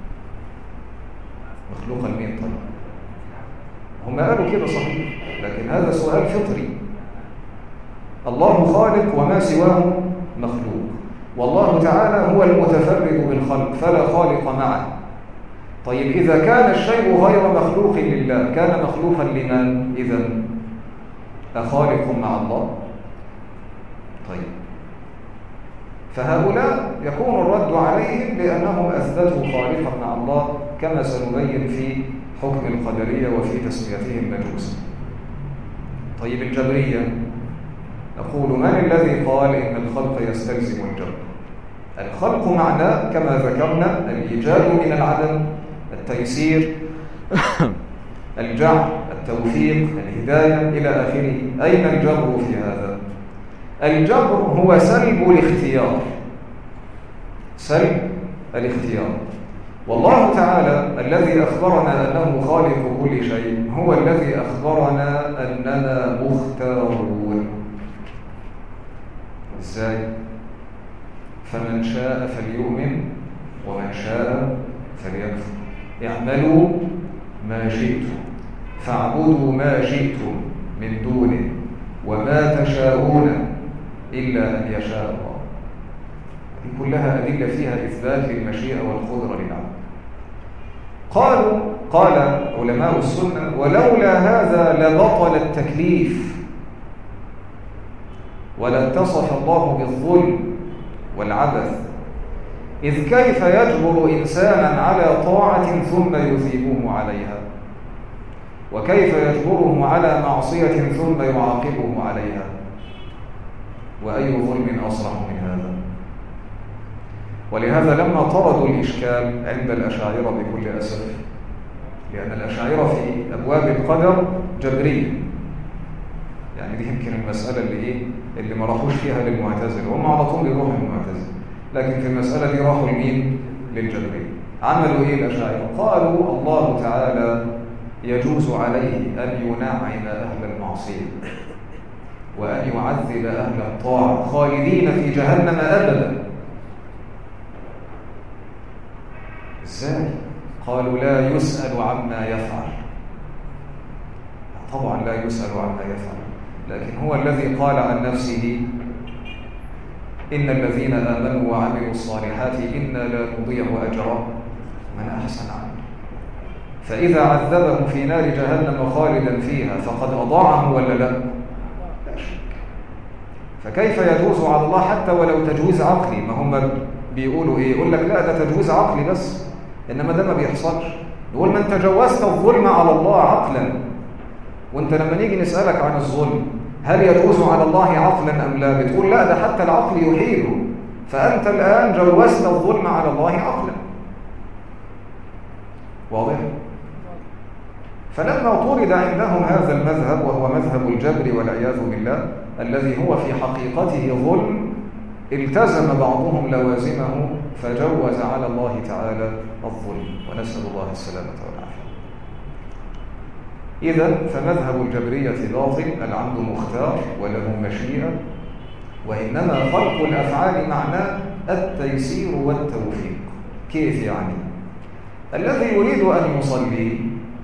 مخلوقة لمين طيب؟ هم قالوا كده صحيح، لكن هذا سؤال فطري. الله خالق وما سواه مخلوق، والله تعالى هو المتفرد بالخلق فلا خالق معه. طيب إذا كان الشيء غير مخلوق لله كان مخلوقا لمن؟ إذن أخالق مع الله؟ طيب فهؤلاء يكون الرد عليهم لأنهم أثبتوا خالقا مع الله، كما سنبين في حكم القدرية وفي تسميتهم مجوسا. طيب الجبرية نقول من الذي قال إن الخلق يستلزم الجبر؟ الخلق معناه كما ذكرنا الإيجاد من العدم، التيسير، الجعل، التوفيق، الهداية إلى آخره. أين الجبر في هذا؟ الجبر هو سلب الاختيار، سلب الاختيار. والله تعالى الذي أخبرنا أنه خالق كل شيء هو الذي أخبرنا أننا مختارون. إزاي؟ فمن شاء فليؤمن ومن شاء فليكفر. اعملوا ما شئتم فاعبدوا ما شئتم من دونه وما تشاءون إلا أن يشاء الله. دي كلها أدلة فيها إثبات للمشيئة والقدرة للعبد. قالوا قال علماء السنة ولولا هذا لبطل التكليف ولاتصف الله بالظلم والعبث. إذ كيف يجبر إنسانا على طاعة ثم يثيبه عليها، وكيف يجبره على معصية ثم يعاقبه عليها؟ وأي ظلم أصرح من هذا؟ ولهذا لما طردوا الإشكال عند الأشاعرة بكل أسف، لأن الأشاعرة في أبواب القدر جبرية، يعني دي يمكن المسألة اللي إيه اللي ما راحوش فيها للمعتزلة، هم على طول يروحوا للمعتزلة، لكن في المسألة دي راحوا لمين؟ للجبرية. عملوا إيه الأشاعرة؟ قالوا الله تعالى يجوز عليه أن ينعم أهل المعصية وأن يعذب أهل الطاعة خالدين في جهنم أبدا. إزاي؟ قالوا لا يسأل عما يفعل. طبعا لا يسأل عما يفعل، لكن هو الذي قال عن نفسه إن الذين آمنوا وعملوا الصالحات إنا لا نضيع أجر من أحسن عمل. فإذا عذبه في نار جهنم خالدا فيها فقد أضاعه ولا لا؟ لا شك. فكيف يجوز على الله حتى ولو تجويز عقلي؟ ما هم بيقولوا إيه؟ يقول لك لا ده تجويز عقلي بس، إنما ده ما بيحصلش. يقول ما أنت جوزت الظلم على الله عقلا، وأنت لما نيجي نسألك عن الظلم هل يجوز على الله عقلا أم لا؟ بتقول لا ده حتى العقل يحيله، فأنت الآن جوزت الظلم على الله عقلا. واضح؟ فلما طرد عندهم هذا المذهب وهو مذهب الجبر والعياذ بالله الذي هو في حقيقته ظلم، التزم بعضهم لوازمه فجوز على الله تعالى الظلم، ونسأل الله السلامة والعافية. إذا فمذهب الجبرية باطل، العبد مختار وله مشيئة، وإنما خلق الأفعال معناه التيسير والتوفيق. كيف يعني؟ الذي يريد أن يصلي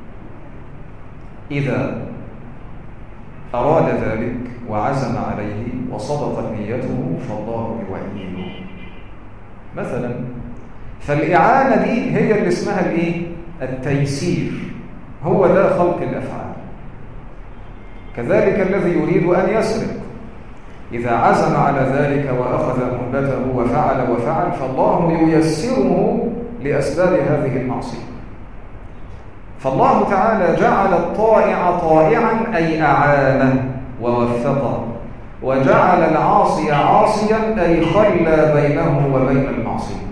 إذا أراد ذلك وعزم عليه وصدقت نيته فالله يعينه مثلا. فالإعانة دي هي اللي اسمها الإيه؟ التيسير، هو ده خلق الأفعال. كذلك الذي يريد أن يسرق إذا عزم على ذلك وأخذ مهبته وفعل وفعل فالله ييسره لأسباب هذه المعصية. فالله تعالى جعل الطائع طائعا أي أعانه ووفقه، وجعل العاصي عاصيا أي خلى بينه وبين المعصية.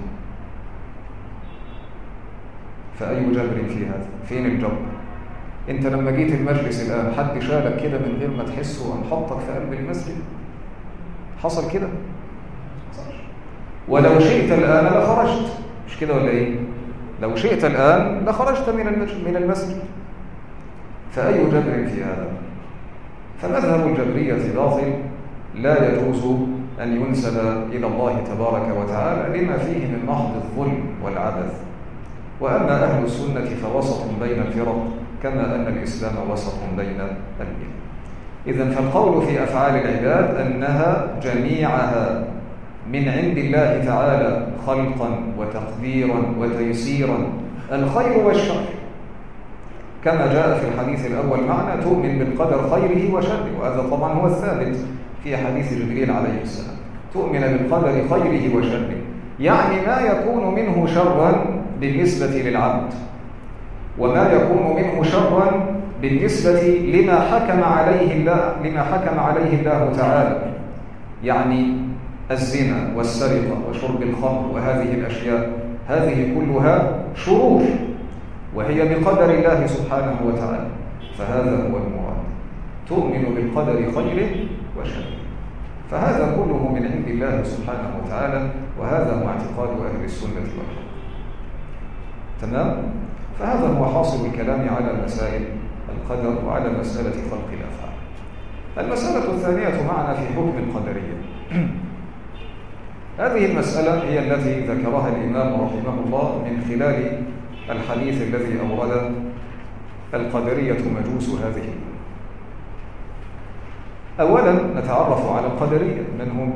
فأي جبر في هذا؟ فين الجبر؟ أنت لما جيت المجلس الآن حد شالك كده من غير ما تحسه وانحطك في قلب المسجد؟ حصل كده؟ ولو شئت الآن لخرجت، مش كده ولا إيه؟ لو شئت الآن لخرجت من من المسجد. فأي جبر في هذا؟ فمذهب الجبرية باطل، لا يجوز أن ينسب إلى الله تبارك وتعالى لما فيه من محض الظلم والعبث. وأما أهل السنة فوسط بين الفرق، كما أن الإسلام وسط بين الملل. إذن فالقول في أفعال العباد أنها جميعها من عند الله تعالى خلقا وتقديرا وتيسيرا، الخير والشر، كما جاء في الحديث الأول معنا تؤمن بالقدر خيره وشره، وهذا طبعا هو الثابت في حديث جبريل عليه السلام، تؤمن بالقدر خيره وشره، يعني ما يكون منه شرا بالنسبة للعبد، وما يكون منه شرا بالنسبة لما حكم عليه الله لما حكم عليه الله تعالى، يعني الزنا والسرقة وشرب الخمر وهذه الأشياء، هذه كلها شرور وهي بقدر الله سبحانه وتعالى. فهذا هو المراد، تؤمن بالقدر خيره وشره، فهذا كله من عند الله سبحانه وتعالى، وهذا هو اعتقاد أهل السنة والجماعة. تمام؟ فهذا هو حاصل الكلام على مسائل القدر وعلى مسألة خلق الأفعال. المسألة الثانية معنا في حكم القدرية. هذه المسألة هي التي ذكرها الإمام رحمه الله من خلال الحديث الذي أورد القدرية مجوس هذه. أولا نتعرف على القدرية من هم،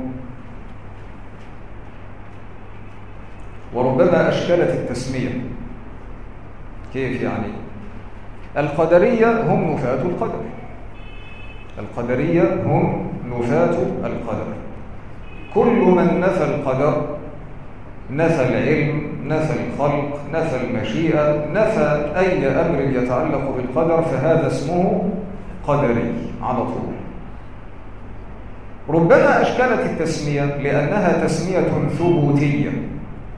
وربما أشكلت التسمية. كيف يعني؟ القدرية هم نفاة القدر، القدرية هم نفاة القدر. كل من نفى القدر، نفى العلم، نفى الخلق، نفى المشيئة، نفى أي أمر يتعلق بالقدر، فهذا اسمه قدري على طول. ربما أشكلت التسمية لأنها تسمية ثبوتية،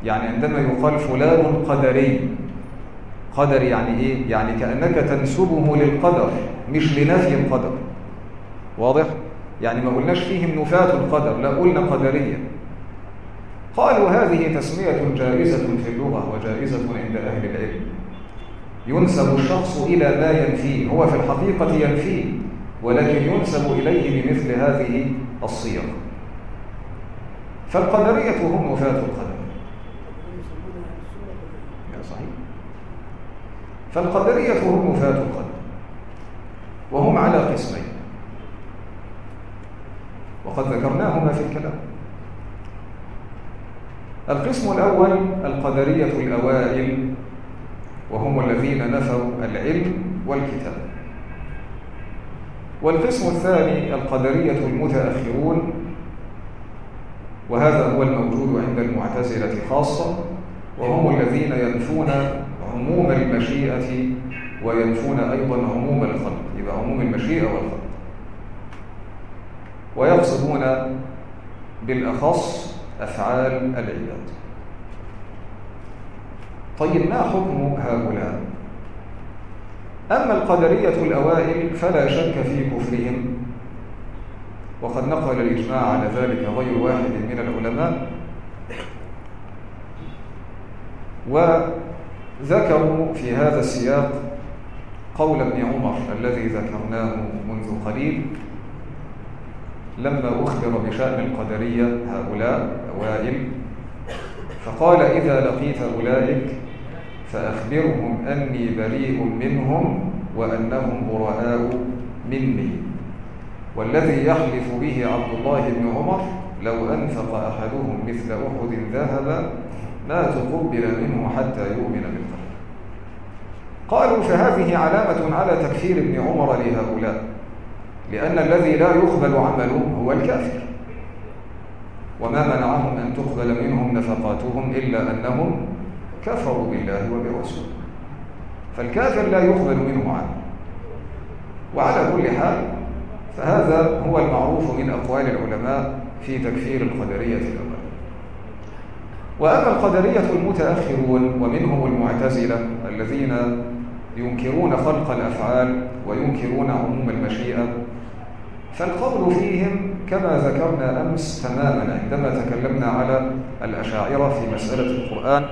يعني عندما يقال فلان قدري، قدر يعني إيه؟ يعني كأنك تنسبه للقدر مش لنفي القدر. واضح؟ يعني ما قلناش فيهم نفاة القدر، لا قلنا قدرية. قالوا هذه تسمية جائزة في اللغة وجائزة عند أهل العلم. ينسب الشخص إلى ما ينفيه، هو في الحقيقة ينفيه ولكن ينسب إليه بمثل هذه الصيغ. فالقدرية هم نفاة القدر. يا صحيح. فالقدرية هم نفاة القدر، وهم على قسمين وقد ذكرناهما في الكلام. القسم الأول القدرية الأوائل، وهم الذين نفوا العلم والكتاب. والقسم الثاني القدرية المتأخرون، وهذا هو الموجود عند المعتزلة خاصة، وهم الذين ينفون عموم المشيئة وينفون أيضا عموم الخلق، يبقى عموم المشيئة والخلق، ويقصدون بالأخص أفعال العباد. طيب ما حكم هؤلاء؟ أما القدرية الأوائل فلا شك في كفرهم، وقد نقل الإجماع على ذلك غير واحد من العلماء، وذكروا في هذا السياق قول ابن عمر الذي ذكرناه منذ قليل لما أخبر بشأن القدرية هؤلاء أوائل، فقال إذا لقيت أولئك فأخبرهم أني بريء منهم وأنهم براء مني، والذي يحلف به عبد الله بن عمر لو أنفق أحدهم مثل أحد ذهبا ما تقبل منه حتى يؤمن بالقدر. قالوا فهذه علامة على تكفير ابن عمر لهؤلاء، لأن الذي لا يقبل عمله هو الكافر، وما منعهم أن تقبل منهم نفقاتهم إلا أنهم كفروا بالله وبرسوله، فالكافر لا يقبل منه عمل. وعلى كل حال فهذا هو المعروف من أقوال العلماء في تكفير القدرية الأول. وأما القدرية المتأخرون ومنهم المعتزلة الذين ينكرون خلق الأفعال وينكرون عموم المشيئة، فالقول فيهم كما ذكرنا أمس تماما عندما تكلمنا على الأشاعرة في مسألة القرآن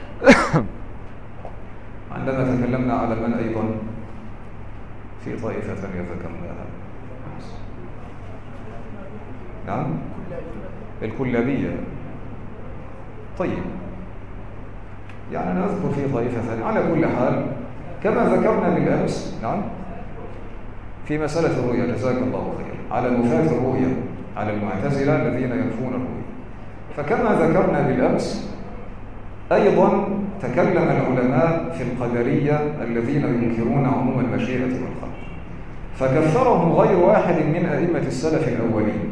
عندما تكلمنا على من أيضا في طائفة ذكرناها، نعم الكلابية. طيب يعني نذكر في طائفة ثانية. على كل حال كما ذكرنا بالأمس نعم في مسألة الرؤية، جزاك الله خير، على نفاة الرؤية على المعتزلة الذين ينفون الرؤية. فكما ذكرنا بالأمس أيضا تكلم العلماء في القدرية الذين ينكرون عموم المشيئة والخلق، فكفرهم غير واحد من أئمة السلف الأولين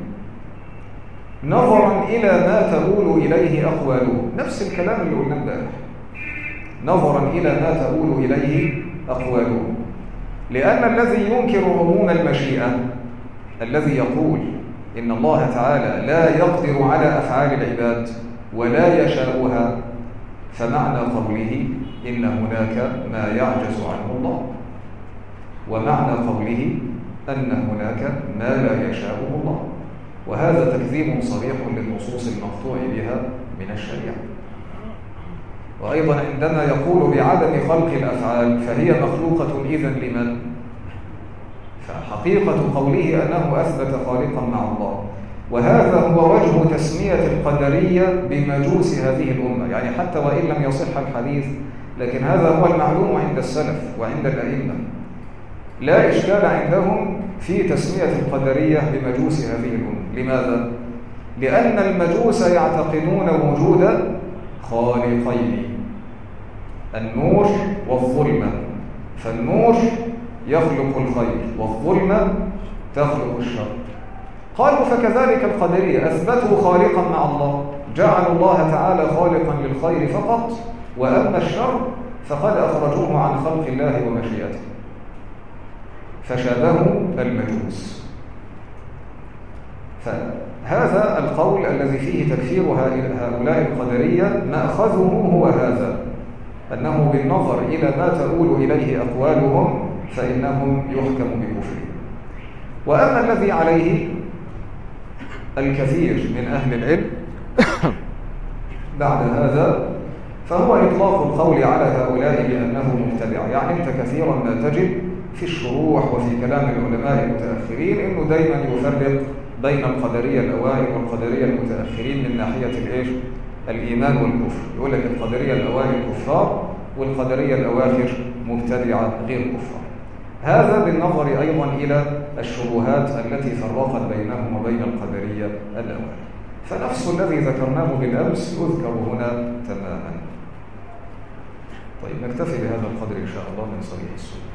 نظرا إلى ما تقول إليه أقوالهم، نفس الكلام اللي قلنا امبارح، نظرا إلى ما تقول إليه أقوالهم. لأن الذي ينكر عموم المشيئة الذي يقول إن الله تعالى لا يقدر على أفعال العباد ولا يشاؤها، فمعنى قوله إن هناك ما يعجز عنه الله، ومعنى قوله أن هناك ما لا يشاؤه الله، وهذا تكذيب صريح للنصوص المقطوع بها من الشريعة. وأيضا عندما يقول بعدم خلق الأفعال فهي مخلوقة إذن لمن؟ فحقيقة قوله أنه أثبت خالقا مع الله، وهذا هو وجه تسمية القدرية بمجوس هذه الأمة، يعني حتى وإن لم يصح الحديث لكن هذا هو المعلوم عند السلف وعند الأئمة، لا إشكال عندهم في تسمية القدرية بمجوس هذه الأمة. لماذا؟ لأن المجوس يعتقدون وجود خالقين، النور والظلمة، فالنور يخلق الخير والظلمة تخلق الشر. قالوا فكذلك القدرية أثبتوا خالقا مع الله، جعلوا الله تعالى خالقا للخير فقط، وأما الشر فقد أخرجوه عن خلق الله ومشيئته، فشابهوا المجوس. فهذا القول الذي فيه تكفير هؤلاء القدرية مأخذه هو هذا، أنه بالنظر إلى ما تؤول إليه أقوالهم فإنهم يحكم بكفرهم. وأما الذي عليه الكثير من أهل العلم بعد هذا فهو إطلاق القول على هؤلاء بأنه مبتدع. يعني أنت كثيرا ما تجد في الشروح وفي كلام العلماء المتأخرين إنه دايما يفرق بين القدرية الأوائل والقدرية المتأخرين من ناحية الإيش؟ الإيمان والكفر. يقول لك القدرية الأوائل كفار والقدرية الأواخر مبتدعة غير كفار. هذا بالنظر أيضا إلى الشبهات التي فرقت بينهم وبين القدرية الأوائل. فنفس الذي ذكرناه بالأمس يذكر هنا تماما. طيب نكتفي بهذا القدر إن شاء الله من صريح السنة.